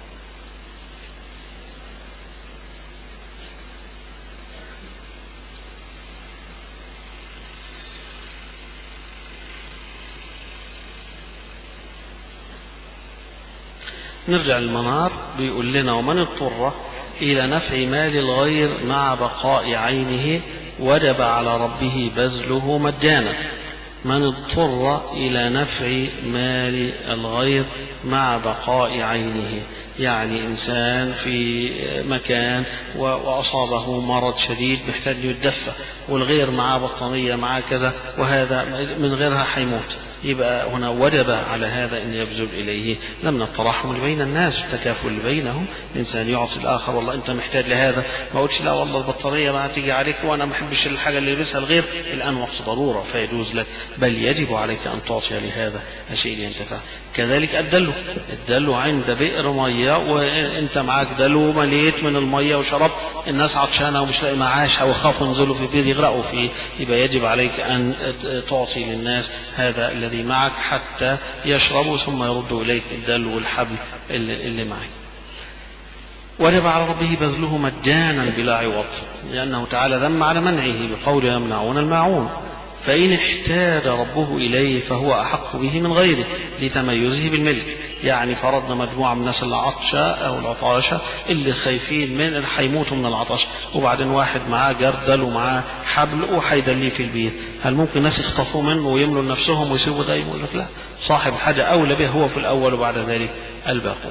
نرجع للمنار، بيقول لنا ومن اضطر إلى نفع مال الغير مع بقاء عينه وجب على ربه بذله مجانا. من اضطر إلى نفع مال الغير مع بقاء عينه، يعني إنسان في مكان وأصابه مرض شديد محتاج يتدفى، والغير معاه بطانية معاه كذا وهذا من غيرها حيموت، يبقى هنا وجب على هذا أن يبذل إليه، لم التراحم بين الناس التكافل بينهم، الإنسان يعطي الآخر والله أنت محتاج لهذا، ما قلتش لا والله البطارية ما تيجي عليك وأنا ما أحبش الحاجة اللي يلبسها الغير، الآن وقت ضرورة فيجوز لك، بل يجب عليك أن تعطي لهذا الشيء لينتفع. كذلك الدلو، الدلو عند بئر مية وأنت معك دلو مليت من المية وشرب، الناس عطشانة ومش لاقي معاش أو خافوا ينزلوا في بير يغرقوا فيه، يبقى يجب عليك أن تعطي للناس هذا الذي معك حتى يشربوا ثم يردوا إليك الدلو والحبل اللي معك. وجب على ربه بذله مجانا بلا عوض، لأنه تعالى ذم على منعه بقول يمنعون الماعون، فإن احتاج ربه إليه فهو أحق به من غيره لتميزه بالملك. يعني فرضنا مجموعة من الناس العطشة أو العطاشة اللي خايفين من حيموتوا من العطش، وبعدين واحد معاه جردل ومعاه حبل وحيدليه في البيت، هل ممكن الناس يخطفوا منه ويملوا نفسهم ويسيبوا ده؟ يقول لك لا، صاحب الحاجة أولى به هو في الأول وبعد ذلك الباقون.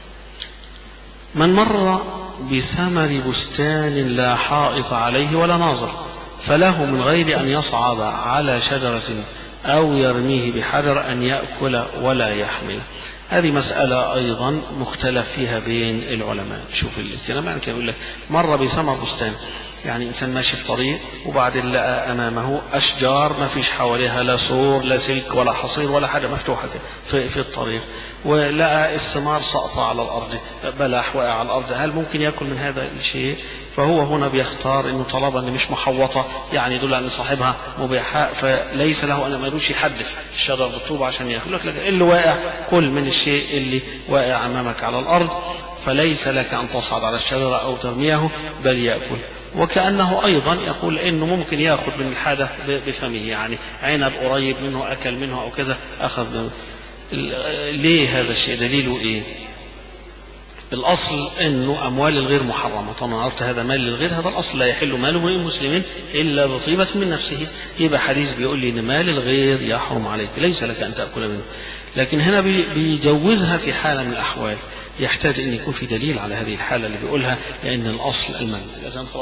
من مر بثمر بستان لا حائط عليه ولا ناظر فله من غير أن يصعد على شجرة أو يرميه بحجر أن يأكل ولا يحمل. هذه مسألة أيضا مختلف فيها بين العلماء. شوف الكلام يعني يقول لك مر بثمر بستان، يعني إنسان ماشي في طريق وبعدين لقى أمامه أشجار ما فيش حواليها لا سور لا سلك ولا حصير ولا حاجة مفتوحة في, في الطريق، ولقى الثمار ساقطة على الأرض، بلح واقع على الأرض، هل ممكن يأكل من هذا الشيء؟ فهو هنا بيختار إنه طالما إن مش محوطة يعني يدل أن صاحبها مبيحاء، فليس له أن ما يدوش يحدف الشجر بالطوبة عشان يأكل لك، لكن اللي واقع كل من الشيء اللي واقع أمامك على الأرض، فليس لك أن تصعد على الشجرة أو ترميه بل يأكل. وكأنه أيضا يقول إنه ممكن يأخذ من الحادث بفمه، يعني عنب قريب منه أكل منه أو كذا أخذ منه. ليه هذا الشيء؟ دليله إيه؟ الأصل إنه أموال الغير محرمة، طبعا عرفت هذا مال للغير، هذا الأصل لا يحل ماله من المسلمين إلا بطيبة من نفسه، يبقى حديث بيقول لي إن مال الغير يحرم عليك ليس لك أن تأكل منه. لكن هنا بيجوزها في حالة من الأحوال، يحتاج أن يكون في دليل على هذه الحالة اللي بيقولها، لأن الأصل المنع. الأذان خلاص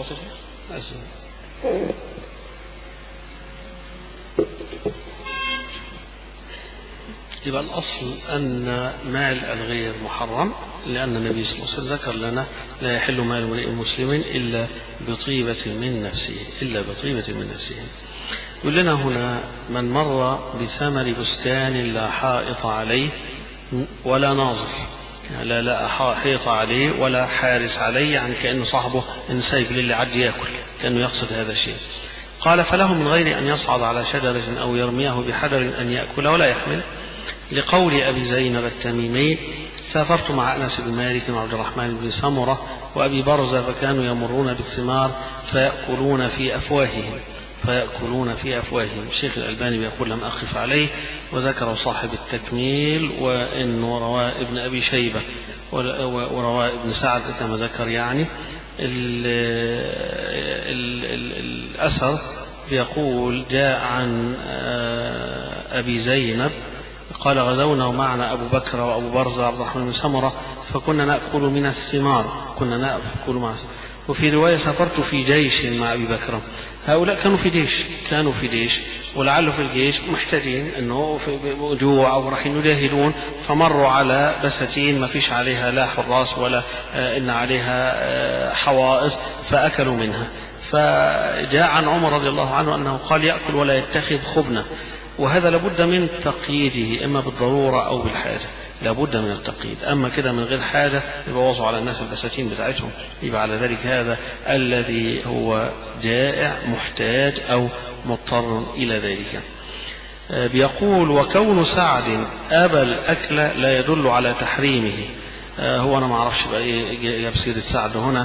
يبقى الأصل أن مال الغير محرم، لأن النبي صلى الله عليه وسلم ذكر لنا لا يحل مال امرئ مسلم إلا بطيبة من نفسه إلا بطيبة من نفسه. يقول لنا هنا من مر بثمر بستان لا حائط عليه ولا ناظر، يعني لا لا حائط عليه ولا حارس عليه، يعني كأنه صاحبه إن سايب للي عدي يأكل، كأنه يقصد هذا الشيء. قال فله من غير أن يصعد على شجرة أو يرميه بحجر أن يأكل ولا يحمل، لقول أبي زينب التميمي سافرت مع أنس بن مالك وعبد الرحمن بن سمرة وأبي برزة فكانوا يمرون بالثمار فيأكلون في أفواههم فيأكلون في أفواههم. الشيخ الألباني بيقول لم أخف عليه، وذكر صاحب التكميل وإنه رواه ابن أبي شيبة ورواه ابن سعد كما ذكر. يعني ال ال ال الأثر بيقول جاء عن أبي زينب قال غزونا ومعنا أبو بكر وأبو برزة عبد الرحمن بن سمرة فكنا نأكل من الثمار كنا نأكل مع الثمار. وفي رواية سافرت في جيش مع أبي بكر. هؤلاء كانوا في جيش كانوا في جيش ولعله في الجيش محتاجين أنه في جوع أو راح يجاهدون، فمروا على بساتين ما فيش عليها لا حراس ولا إن عليها حوائط فأكلوا منها. فجاء عن عمر رضي الله عنه أنه قال يأكل ولا يتخذ خبنة، وهذا لابد من تقييده إما بالضرورة أو بالحاجة، لابد من التقييد. أما كده من غير حاجة يبوظوا على الناس البساتين بتاعتهم، يبقى على ذلك هذا الذي هو جائع محتاج أو مضطر إلى ذلك. بيقول وكون سعد أبى الأكل لا يدل على تحريمه. هو أنا ما أعرفش بقى إيه جاب سيرة سعد هنا،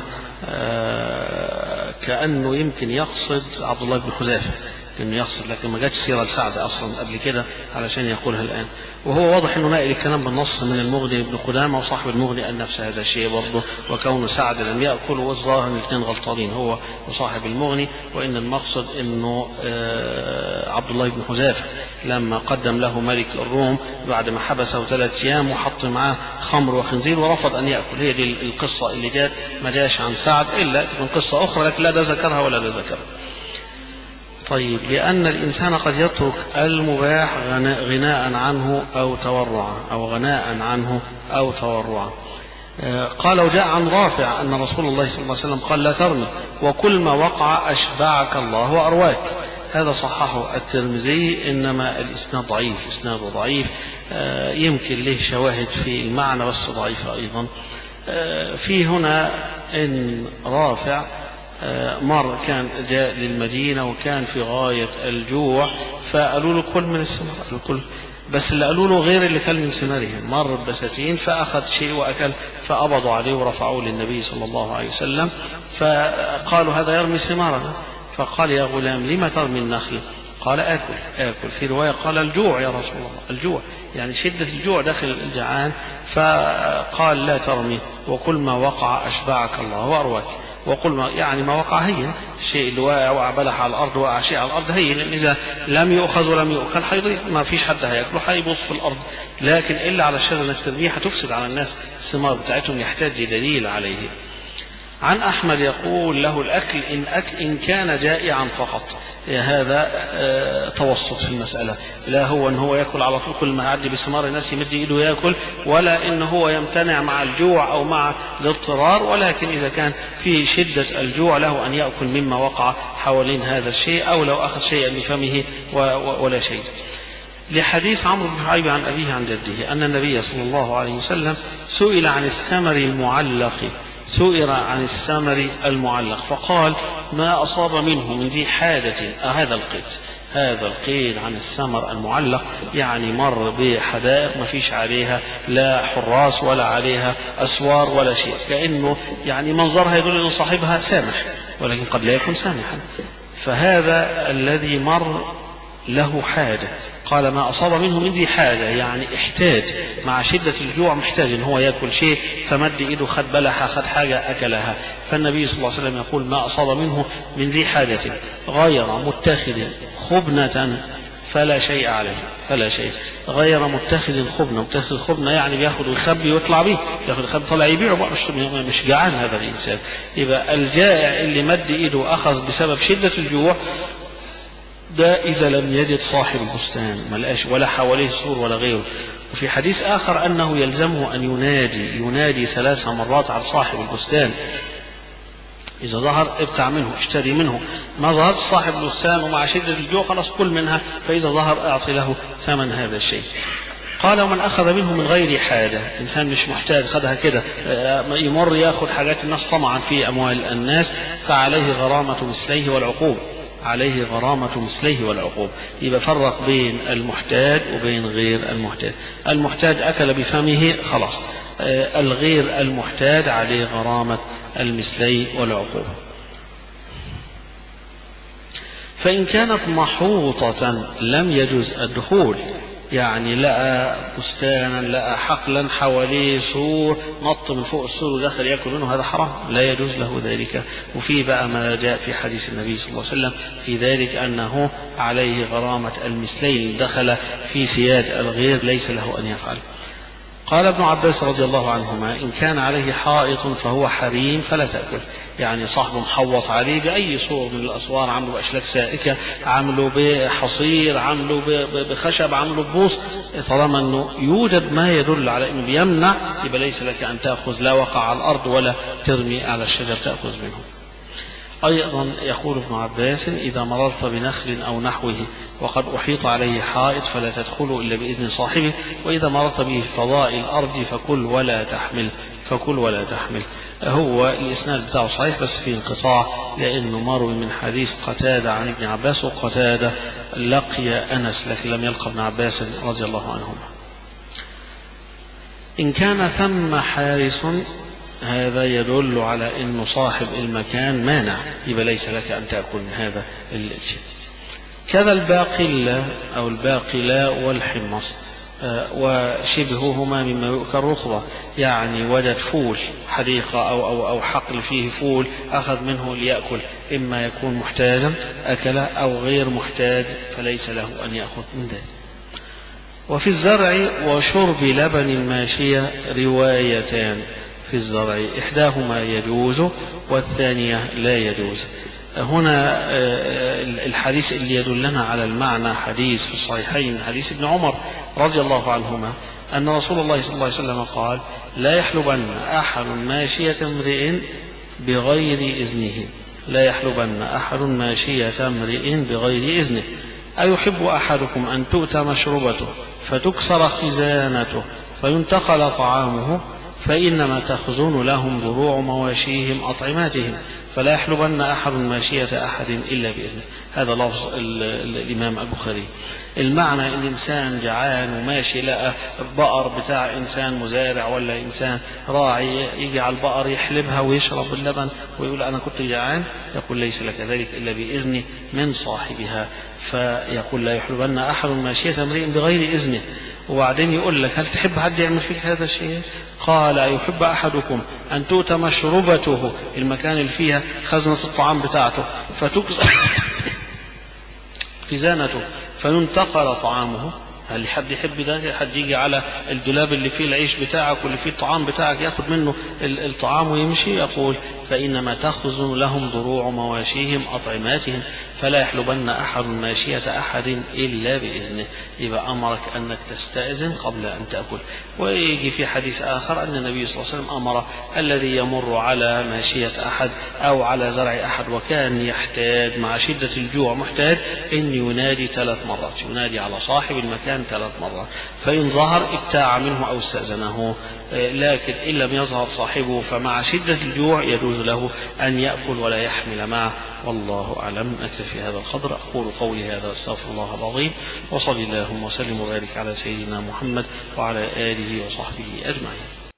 كأنه يمكن يقصد عبد الله بن حذافة انه يقصد، لكن ما جاتش سيره لسعد اصلا قبل كده علشان يقولها الان. وهو واضح انه ناقل الكلام بالنص من المغني ابن قدامه، وصاحب المغني قال نفس هذا الشيء برضه، وكون سعد لم ياكل، والظاهر ان الاثنين غلطانين هو وصاحب المغني، وان المقصد انه عبد الله بن حذافه لما قدم له ملك الروم بعد ما حبسه ثلاث ايام وحط معاه خمر وخنزير ورفض ان ياكل. هي دي القصه اللي جات، ما جاش عن سعد الا من قصه اخرى، لكن لا ده ذكرها ولا ده ذكرها. طيب لأن الإنسان قد يترك المباح غناء عنه أو تورعا أو غناء عنه أو تورعا. قال وجاء عن رافع أن رسول الله صلى الله عليه وسلم قال لا ترمي وكل ما وقع أشبعك الله وأرواك. هذا صححه الترمذي، إنما الإسناد ضعيف، إسناده ضعيف، يمكن له شواهد في المعنى بس ضعيفة أيضا. في هنا إن رافع مر كان جاء للمدينة وكان في غاية الجوع، فقالوا له كل من الثمار، كل بس اللي قالوا له غير اللي كان من ثمارهم. مر بساتين فأخذ شيء وأكل، فقبضوا عليه ورفعوه للنبي صلى الله عليه وسلم، فقالوا هذا يرمي ثمارنا. فقال يا غلام لما ترمي النخل؟ قال آكل آكل. في رواية قال الجوع يا رسول الله، الجوع يعني شدة الجوع داخل الجعان. فقال لا ترمي وكل ما وقع أشبعك الله وأرواك. وقل ما يعني ما وقع هين، الشيء اللي واقع وقع بلح على الأرض وقع شيء على الأرض هين، لأن إذا لم يؤخذ ولم يؤكل حيضيع، ما فيش حد هياكله حيبص في الأرض. لكن إلا على الشر انك ترميه هتفسد على الناس الثمار بتاعتهم، يحتاج دليل عليه. عن أحمد يقول له الأكل إن, أكل إن كان جائعا فقط، هذا اه توسط في المسألة، لا هو أن هو يأكل على طول كل ما يعدي بثمار الناس يمد إيده يأكل، ولا إن هو يمتنع مع الجوع أو مع الاضطرار، ولكن إذا كان في شدة الجوع له أن يأكل مما وقع حوالين هذا الشيء، أو لو أخذ شيئا بفمه ولا شيء. لحديث عمرو بن شعيب عن أبيه عن جده أن النبي صلى الله عليه وسلم سئل عن الثمر المعلق سئل عن الثمر المعلق فقال ما أصاب منه من ذي حاجة. هذا القيد هذا القيد عن الثمر المعلق، يعني مر بحدائق ما فيش عليها لا حراس ولا عليها أسوار ولا شيء، كأنه يعني منظرها يدل أن صاحبها سامح، ولكن قد لا يكون سامحا. فهذا الذي مر له حاجة، قال ما أصاب منه من ذي حاجة، يعني احتاج مع شدة الجوع، محتاج ان هو يأكل شيء، فمد ايده خد بلحة خد حاجة أكلها. فالنبي صلى الله عليه وسلم يقول ما أصاب منه من ذي حاجة غير متخذ خبنة فلا شيء عليه فلا شيء غير متخذ خبنة. متخذ خبنة يعني بياخد ويخبي ويطلع بيه، ياخد يخبي طلع يبيعه بقى، مش مش جعان هذا الإنسان. يبقى الجائع اللي مد إيده وأخذ بسبب شدة الجوع ده إذا لم يجد صاحب البستان ملقاش ولا حواليه سور ولا غيره. وفي حديث آخر أنه يلزمه أن ينادي ينادي ثلاث مرات على صاحب البستان، إذا ظهر ابتع منه اشتري منه، ما ظهر صاحب البستان ومع شدة الجوع خلاص كل منها، فإذا ظهر أعطي له ثمن هذا الشيء. قال ومن أخذ منه من غير حاجة، إنسان مش محتاج خدها كده يمر يأخذ حاجات الناس طمعا في أموال الناس، فعليه غرامة مثليه والعقوبة، عليه غرامة مثليه والعقوبة. يبقى فرق بين المحتاج وبين غير المحتاج. المحتاج أكل بفمه خلاص، الغير المحتاج عليه غرامة المثلي والعقوبة. فإن كانت محوطة لم يجوز الدخول، يعني لقى بستانا لقى حقلا حواليه سور نط من فوق السور ودخل يأكل منه، هذا حرام لا يجوز له ذلك. وفي بقى ما جاء في حديث النبي صلى الله عليه وسلم في ذلك أنه عليه غرامة المثلين، دخل في سياد الغير ليس له أن يفعل. قال ابن عباس رضي الله عنهما إن كان عليه حائط فهو حريم فلا تأكل، يعني صاحبه محوط عليه بأي صور من الأسوار، عمله بأشلاك سائكة، عمله بحصير، عمله بخشب، عمله ببوص، طالما أنه يوجد ما يدل على أنه بيمنع يبقى ليس لك أن تأخذ، لا وقع على الأرض ولا ترمي على الشجر تأخذ منه. أيضا يقول ابن عباس إذا مررت بنخل أو نحوه وقد أحيط عليه حائط فلا تدخله إلا بإذن صاحبه، وإذا مررت به في فضاء الأرض فكل ولا تحمل فكل ولا تحمل. هو الإسناد بتاعه صحيح بس في انقطاع، لأنه مروي من حديث قتادة عن ابن عباس، وقتادة لقي أنس لكن لم يلقى ابن عباس رضي الله عنهما. إن كان ثم حارس هذا يدل على أن صاحب المكان مانع، يبقى ليس لك أن تأكل من هذا الشيء. كذا الباقلة أو الباقلاء والحمص وشبههما مما يؤكل رطبة، يعني وجد فول حديقة أو, أو, أو حقل فيه فول أخذ منه ليأكل، إما يكون محتاجا أكله أو غير محتاج فليس له أن يأخذ من ذلك. وفي الزرع وشرب لبن الماشية روايتان، في الزرع إحداهما يجوز والثانية لا يجوز. هنا الحديث اللي يدلنا على المعنى حديث في الصحيحين حديث ابن عمر رضي الله عنهما أن رسول الله صلى الله عليه وسلم قال لا يحلبن أحد ماشية امرئ بغير إذنه، لا يحلبن أحد ماشية امرئ بغير إذنه. أيحب أحدكم أن تؤتى مشروبته فتكسر خزانته فينتقل طعامه فإنما تخزن لهم ضروع مواشيهم أطعماتهم فلا يحلبن أحد ماشية أحد إلا بإذنه. هذا لفظ الإمام البخاري. المعنى إن إنسان جعان وماشي لقى البقر بتاع إنسان مزارع ولا إنسان راعي يجي على البقر يحلبها ويشرب اللبن ويقول أنا كنت جعان، يقول ليس لك ذلك إلا بإذن من صاحبها، فيقول لا يحلبن أحد ماشية امرئ بغير إذنه. وبعدين يقول لك هل تحب حد يعمل فيك هذا الشيء؟ قال يحب أحدكم أن تؤتى مشروبته، المكان اللي فيها خزنة الطعام بتاعته، فتكسر خزانته فينتقل طعامه. هل حد يحب ده؟ حد يجي على الدولاب اللي فيه العيش بتاعك واللي فيه الطعام بتاعك ياخد منه الطعام ويمشي؟ يقول فإنما تخزن لهم ضروع مواشيهم أطعماتهم فلا يحلبن أحد ماشية أحد إلا بإذنه. يبقى أمرك أنك تستأذن قبل أن تأكل. ويجي في حديث آخر أن النبي صلى الله عليه وسلم أمر الذي يمر على ماشية أحد أو على زرع أحد وكان يحتاج مع شدة الجوع محتاج أن ينادي ثلاث مرات، ينادي على صاحب المكان ثلاث مرات، فإن ظهر ابتاع منه أو استأذنه، لكن إن لم يظهر صاحبه فمع شدة الجوع يجوز له أن يأكل ولا يحمل معه. والله أعلم. أكتفي هذا القدر، أقول قولي هذا أستغفر الله العظيم، وصلى اللهم وسلم وبارك على سيدنا محمد وعلى آله وصحبه أجمعين.